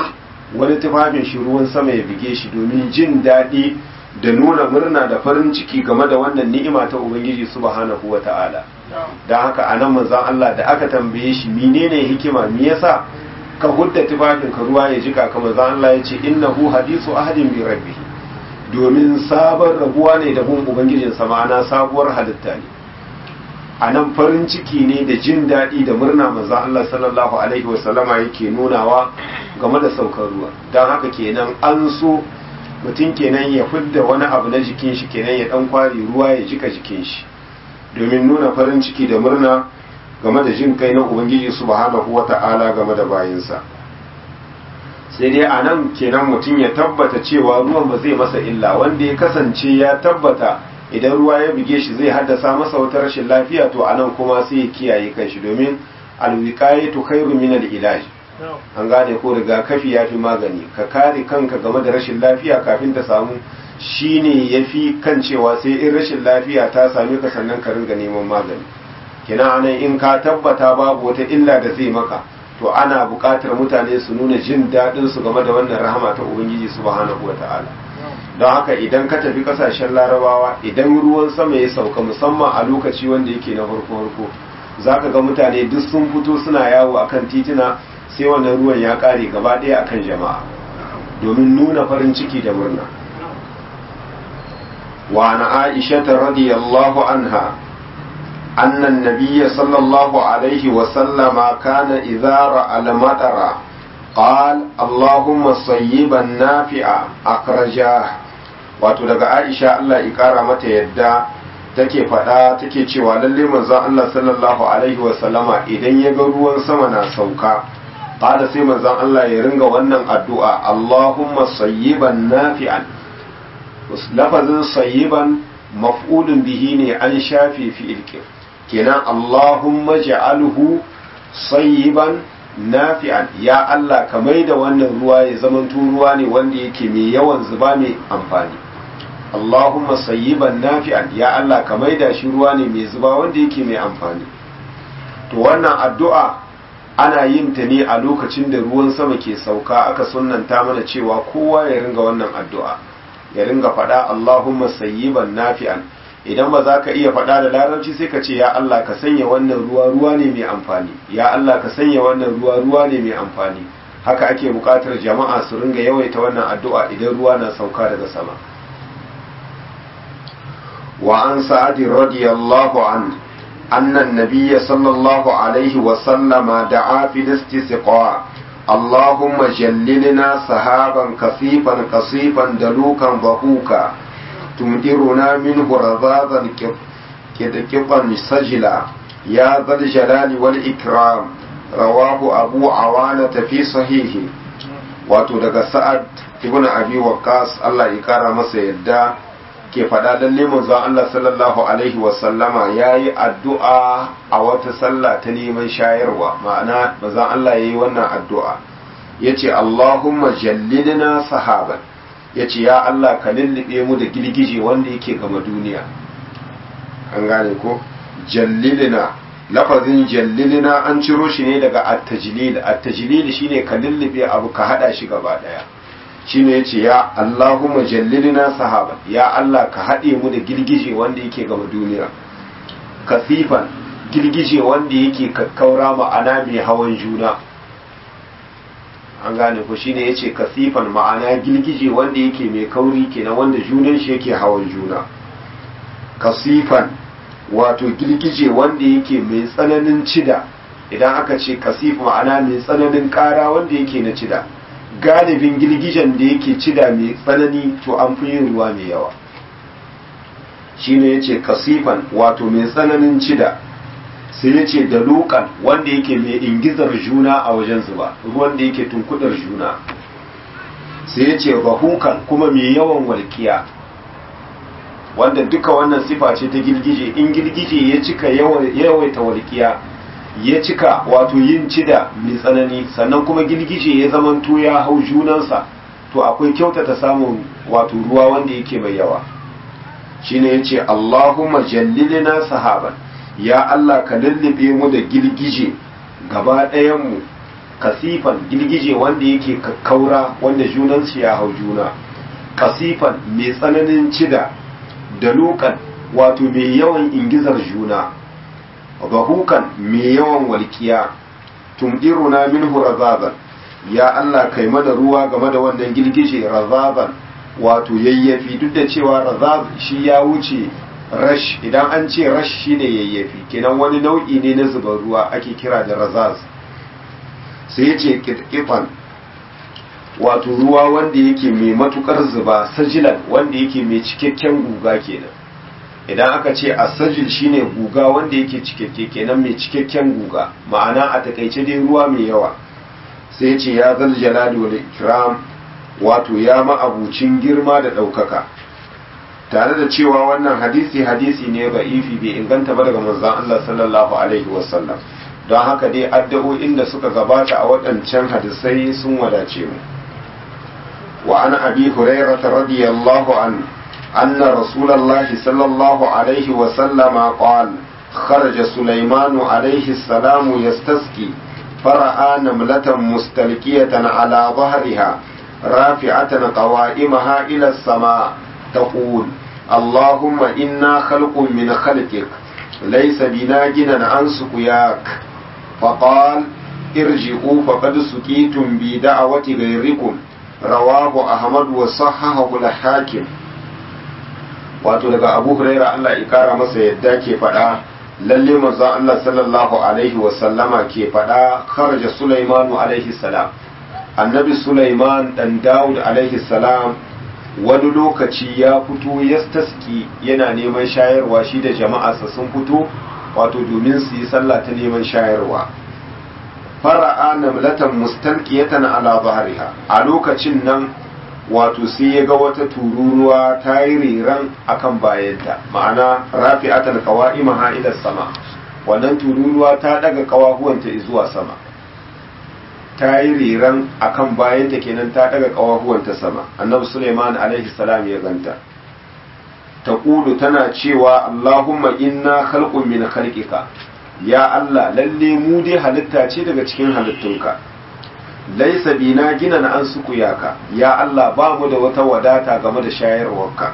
wani tufafin shi ruwan sama ya bige shi domin jin daɗi da nuna murna da farin ciki game da wannan ni'ima ta ubangiji subhanahu wata'ala. don haka anan manzon Allah da aka tambaye shi menene hikima me yasa ka hudda tufafin ka ruwa ya jika ka manzon Allah ya ce innahu hadisu ahadin bi rabbih, domin sabon rabuwa ne da gun ubangijinsa, ma'ana sabuwar halitta ne. a nan farin ciki ne da jin daɗi da murna manzon Allah sallallahu alaihi wasallama yake nunawa game da saukar ruwa. don haka kenan an so mutum kenan ya fidda wani abu na jikin shi kenan ya dan kwari ruwa ya jika jikin shi domin nuna farin ciki da murna game da jin kai na ubangiji subhanahu wata'ala game da bayinsa. sai dai a nan kenan mutum ya tabbata cewa ruwan ba zai masa illa, wanda ya kasance ya tabbata idan ruwa ya buge shi zai haddasa masa wata rashin lafiya, to a nan kuma sai ya kiyaye kanshi, domin alwiqayatu khairu min al-ilaj. an gane ko rigakafi ya fi magani, ka kare kanka game da rashin lafiya kafin ta samu shine yafi kan cewa sai in rashin lafiya ta same ka sannan ka ringa neman magani. kina anan in ka tabbata babu wata illa da zai maka, to ana buƙatar mutane su nuna jin daɗin su game da wannan rahama ta ubangiji subhanahu wata'ala. don haka idan ka tafi kasashen larabawa, idan ruwan sama ya sauka musamman a lokaci wanda yake na farko zaka ga mutane duk sun fito suna yawo akan titina, sai wannan ruwan ya kare gaba ɗaya akan jama'a domin nuna farin ciki da murna. wa na aisha radiyallahu anha anna an-nabiy sallallahu alaihi wa sallama kana idza ra'a al-matara qala allahumma sayyiban nafi'a akhraja. wato daga aisha Allah ya kara mata yadda take faɗa take cewa lalle manzon Allah sallallahu alaihi wa sallama idan ya ga ruwan sama na sauka, qala sai manzon Allah ya ringa wannan addu'a Allahumma sayyiban nafi'an. lafazin sayyiban maf'ulun bihi ne an shafe fi'il kenan Allahumma ja'alhu sayyiban nafi'an, ya Allah ka maida wannan ruwa ya zamanto ruwa ne wanda yake mai yawan zuba mai amfani. Allahumma sayyiban nafi'an, ya Allah ka maida shi ruwa ne mai zuba wanda yake mai amfani. to wannan addu'a ana yin ta ne a lokacin da ruwan sama ke sauka, aka sunnanta mana cewa kowa ya ringa wannan addu'a, ya ringa faɗa Allahumma sayyiban nafi'an. idan ba za ka iya faɗa da larabci sai ka ce ya Allah ka sanya wannan ruwa ne mai amfani, ya Allah ka sanya wannan ruwa ne mai amfani. haka ake buƙatar jama'a su ringa yawaita wannan addu'a idan ruwa na sauka daga sama. wa an sa'ad radiyallahu anhu أن النبي صلى الله عليه وسلم دعا في الاستسقاء اللهم جللنا سحابا كثيفا قصيفا دلوكا ضحوكا تمطرنا منه رذاذا كدكبا سجلا يا ذا الجلال والإكرام رواه أبو عوانة في صحيحه. wato daga sa'ad ibn abi waqqas Allah ya kara masa yadda ke faɗa lalle manzon Allah sallallahu alaihi wasallama yayi addu'a a wata sallah ta neman shayarwa, ma'ana manzon Allah yayi wannan addu'a yace Allahumma jallilna sahaban, yace ya Allah ka lullube mu da girgije wanda yake gama duniya. an gane ko jallilna, lafazin jallilna an ciro shi ne daga at-tajlil. at-tajlil shine ka lullube abu ka hada shi gaba daya, shine yace ya Allahumma jallilna sahaban, ya Allah ka hade mu da girgije wanda yake gama duniya. kasifan, girgije wanda yake kakkaura ma'ana mai hawan juna. an gane ko shine yace kasifan, ma'ana girgije wanda yake mai kauri kenan, wanda junan shi yake hawan juna. kasifan wato girgije wanda yake mai tsananin cida. idan aka ce kasif ma'ana mai tsananin kara wanda yake na cida. galibin girgijen da yake cida mai tsanani to an fi yin ruwa mai yawa, shine yace kasifan wato mai tsananin cida. sai yace da lukan wanda yake mai ingizar juna a wajen zuba, ruwan da yake tunkudar juna. sai yace bahukan kuma mai yawan walkiya, wanda duka wannan sifa ce ta girgije. in girgije ya cika yawaita walkiya, ya cika wato yin cida mai tsanani, sannan kuma girgije ya zamanto ya hau junansa, to akwai kyautata samun wato ruwa wanda yake mai yawa. shine yace Allahumma jallilna sahaban, ya Allah ka lullube mu da girgije gaba ɗayan mu kasifan girgije wanda yake kakkaura wanda junansu ya hau juna, kasifan mai tsananin cida da lukan wato mai yawan ingizar juna, bahukan mai yawan walƙiya, tumdiruna minhu razazan, ya Allah kai mana ruwa game da wannan girgije razazan wato yayyafi, duk da cewa razaz shi ya wuce rash, idan an ce rash shine yayyafi, kenan wani nau'i ne na zubar ruwa ake kira da razaz. sai yace kitqifan wato ruwa wanda yake mai matukar zuba, sajilan wanda yake mai cikakken guga kenan. Idan aka ce asajil shine guga wanda yake cikakke kenan, mai cikakken guga, ma'ana a takaice dai ruwa mai yawa. sai yace ya zal jalali wal ikram, wato ya ma'abucin girma da ɗaukaka, tare da cewa wannan hadisi ne ba'ifi, bai inganta ba daga manzon Allah sallallahu alaihi wasallam. don haka dai addu'o'in da suka gabata a waɗancan hadisai sun wadace mu. wa an abi hurairah radiyallahu an anna rasulullahi sallallahu alaihi wasallama qala kharaja sulaiman alaihi salamu yastasqi fara'a namlatan mustalqiyatan ala dhahriha rafi'atan qawa'imaha ila as-sama' taqul allahumma inna khalqun min khalqik laysa bina ginan an suqyak فقال ارجعوا فقد سقيتم بدعوة غيركم رواه أحمد وصححه الحاكم. wato daga Abu Huraira Allah ya kara masa yadda ke faɗa lalle manzon Allah sallallahu alaihi wa sallama ke faɗa kharaja Sulaimanu alaihi salam, annabi Sulaiman dan Dawud alaihi salam wani lokaci ya fito yastaski yana neman shayarwa, shi da jama'arsa sun fito wato domin su yi sallah ta neman shayarwa. fara'a namlatan mustalqiyatan ala dhahriha, a lokacin nan wato sai ya ga wata tururuwa ta yi riran akan bayanta, ma'ana rafi'atan qawa'imaha ila sama, wannan tururuwa ta daga kawahuwanta zuwa sama, ta yi riran akan bayanta kenan, ta daga kawahuwanta sama. Annabi Sulaiman alaihi salam ya ganta, taqulu tana cewa Allahumma inna khalqun min khalqika, ya Allah lalle mu dai halitta ce daga cikin halittunka, laisa bina ginan an sukuyaka, ya Allah ba mu da wata wadata game da shayarwarka.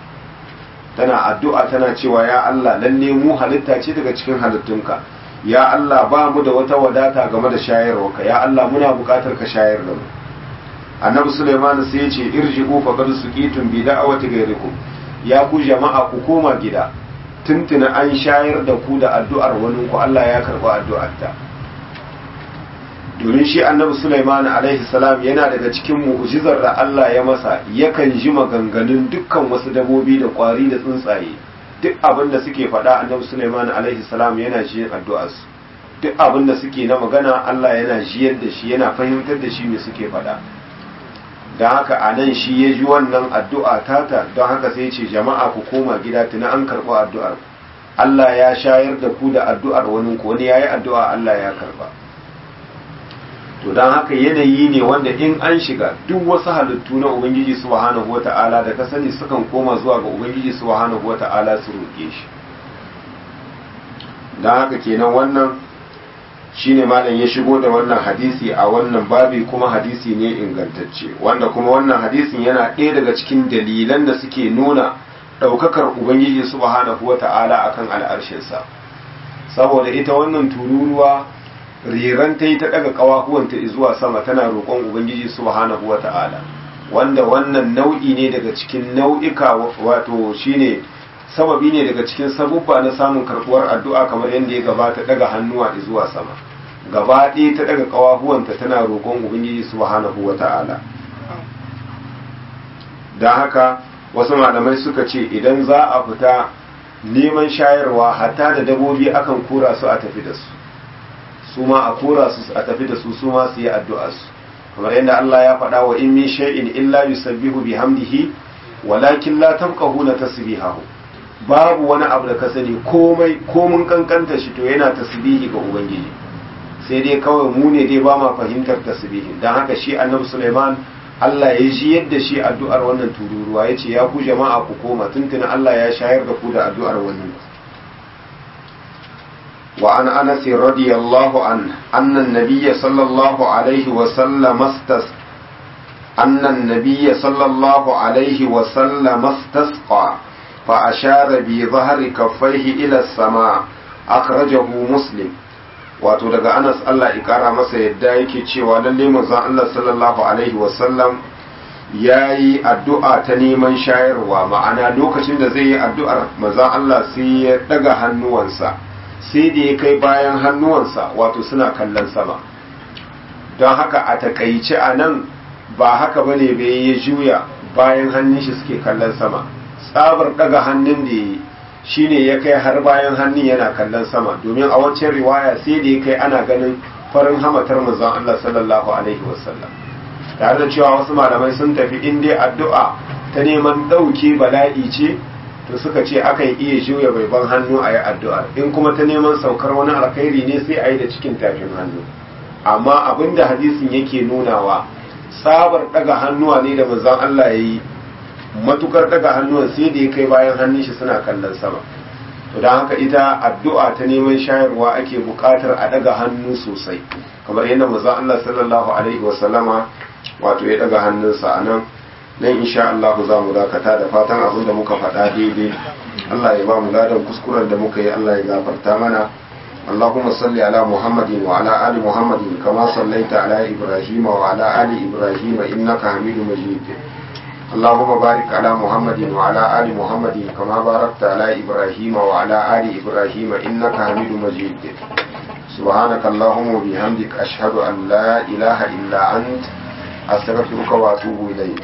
Tana addu'a tana cewa ya Allah lalle mu halitta ce daga cikin halittunka, ya Allah ba mu da wata wadata game da shayarwarka, ya Allah muna bukatar ka shayar da mu. Annabi Sulaiman sai ya ce irji'u faqad suqitum bi da'awati ghayrikum, ya ku jama'a ku koma gida, tuntuna an shayar da ku da addu'ar wani ku, Allah ya karɓi addu'arta. Domin shi annabi Sulaiman alaihi salam yana daga cikin mu'jizar da Allah ya masa, yakan ji maganganun dukkan wasu dabobi da ƙwari da tsuntsaye, duk abin da suke faɗa annabi Sulaiman alaihi salam yana jin addu'arsu, duk abin da suke na magana Allah yana jiyar da shi, yana fahimtar da shi me suke faɗa. don haka a nan shi ya ji wannan addu'a tata, don haka sai ce jama'a ku koma gida tuna an karɓi addu'ar, Allah ya shayar da ku da addu'ar wani ku, wani ya yi addu'a Allah ya karɓa. To don haka yanayi ne wanda in an shiga duk wasu halittu na Ubangiji subhanahu wa ta'ala da ka sani sukan koma zuwa ga Ubangiji subhanahu wa ta'ala su roƙe shi. Don haka kenan wannan shine malam ya shigo da wannan hadisi a wannan babi, kuma hadisi ne ingantacce, wanda kuma wannan hadisin yana ɗaya daga cikin dalilan da suke nuna ɗaukakar Ubangiji subhanahu wata'ala akan al'arshinsa, saboda ita wannan tururuwa riran ta yi ta ɗaga ƙawahuwanta zuwa sama tana roƙon Ubangiji subhanahu wata'ala, wanda wannan nau'i ne daga cikin nau'ika, wato shine sababi ne daga cikin sabubba na samun karbuwar addu'a, kamar yadda ya gabata daga hannuwa zuwa sama, gaba ɗaya ta daga ƙawahuwanta tana roƙon Ubangiji subhanahu wata'ala. Don haka wasu malamai suka ce idan za a fita neman shayarwa hatta da dabobi akan kura su a tafi da su ma a kura su a tafi da su ma su yi addu'a su, kamar yadda Allah ya faɗa wa in min shay'in illa yusabbihu bihamdihi walakin la tafqahuna tasbihahu, babu wani abu da ka sani komai komun kankanta shi to yana tasbihi ga Ubangiji, sai dai kawai mu ne dai ba ma fahimtar tasbihin. Dan haka shi annabi Sulaiman Allah ya ji yadda shi addu'ar wannan tururuwa, ya ce ya ku jama'a ku koma, tuntuna Allah ya shayar da ku da addu'ar wannan. وعن أنس رضي الله عنه أن النبي صلى الله عليه وسلم استسقى فأشار بظهر كفيه إلى السماء أخرجه مسلم. wato daga Anas Allah ya kara masa yadda yake cewa lalle manzon Allah sallallahu alaihi wasallam yayi addu'a ta neman shayarwa, ma'ana lokacin da zai yi addu'ar manzon Allah sai ya daga hannuwansa sai da ya kai bayan hannuwansa wato suna kallon sama. don haka a takaice a nan ba haka bane bai ya juya bayan hannun shi suke kallon sama, tsabar daga hannun da yi shine ya kai har bayan hannun yana kallon sama, domin a wancan riwaya sai da ya kai ana ganin farin hamatar manzon Allah sallallahu alaihi wasallam. tare da cewa wasu malamai sun tafi in dai addu'a ta neman ɗauke bala'i ce to suka ce akan iya juya baiban hannu a yi addu'a, in kuma ta neman saukar wani alkhairi ne sai a yi da cikin tafin hannu. amma abinda hadisin yake nunawa tsabar daga hannuwa ne da manzon Allah ya yi, matukar daga hannuwan sai da ya kai bayan hannun shi suna kallon sama. to don haka ita addu'a ta neman shayarwa ake buƙatar a daga hannu sosai, kamar yadda manzon Allah sallallahu alaihi wasallama wato ya daga hannunsa a nan insha Allah za mu dakata da fatan abin da muka faɗa daidai Allah ya ba mu ladan kuskuren da muka yi Allah ya gafarta mana. اللهم صل على محمد وعلى آل محمد كما صليت على إبراهيم وعلى آل إبراهيم إنك حميد مجيد. اللهم بارك على محمد وعلى آل محمد كما باركت على إبراهيم وعلى آل إبراهيم إنك حميد مجيد. سبحانك اللهم وبحمدك أشهد أن لا إله إلا أنت أستغفرك وأتوب إليك.